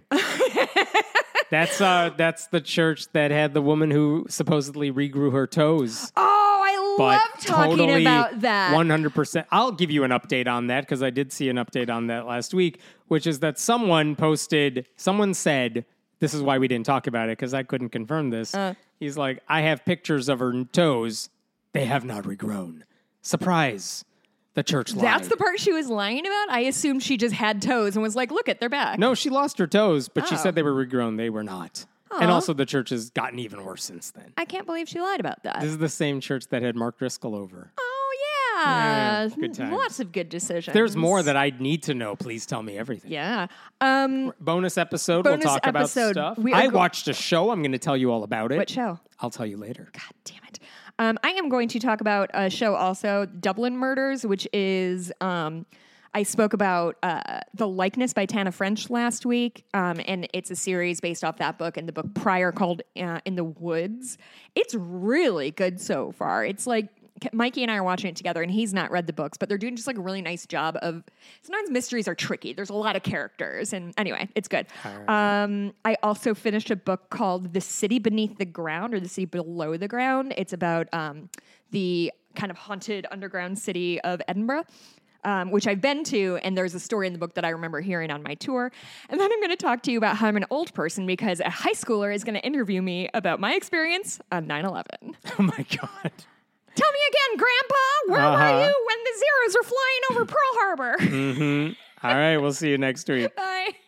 That's uh, that's the church that had the woman who supposedly regrew her toes. Oh, I But love talking totally about that. one hundred percent. I'll give you an update on that because I did see an update on that last week, which is that someone posted, someone said, this is why we didn't talk about it because I couldn't confirm this. Uh. He's like, I have pictures of her toes. They have not regrown. Surprise. The church lied. That's the part she was lying about? I assumed she just had toes and was like, look it, they're back. No, she lost her toes, but she Oh. said they were regrown. They were not. And Aw. also the church has gotten even worse since then. I can't believe she lied about that. This is the same church that had Mark Driscoll over. Oh, yeah. Yeah, good times. Lots of good decisions. There's more that I need to know. Please tell me everything. Yeah. Um, Bonus episode. Bonus we'll talk episode. about stuff. We are I go- watched a show. I'm going to tell you all about it. what show? I'll tell you later. God damn it. Um, I am going to talk about a show also, Dublin Murders, which is, um, I spoke about uh, The Likeness by Tana French last week, um, and it's a series based off that book and the book prior called uh, In the Woods. It's really good so far. It's like, Mikey and I are watching it together, and he's not read the books, but they're doing just like a really nice job of. Sometimes mysteries are tricky. There's a lot of characters, and anyway, it's good. Um, I also finished a book called "The City Beneath the Ground" or "The City Below the Ground." It's about um, the kind of haunted underground city of Edinburgh. Um, which I've been to, and there's a story in the book that I remember hearing on my tour. And then I'm going to talk to you about how I'm an old person because a high schooler is going to interview me about my experience on nine eleven. Oh my God. Tell me again, Grandpa, where Uh-huh. were you when the Zeros were flying over Pearl Harbor? Mm-hmm. All right. We'll see you next week. Bye.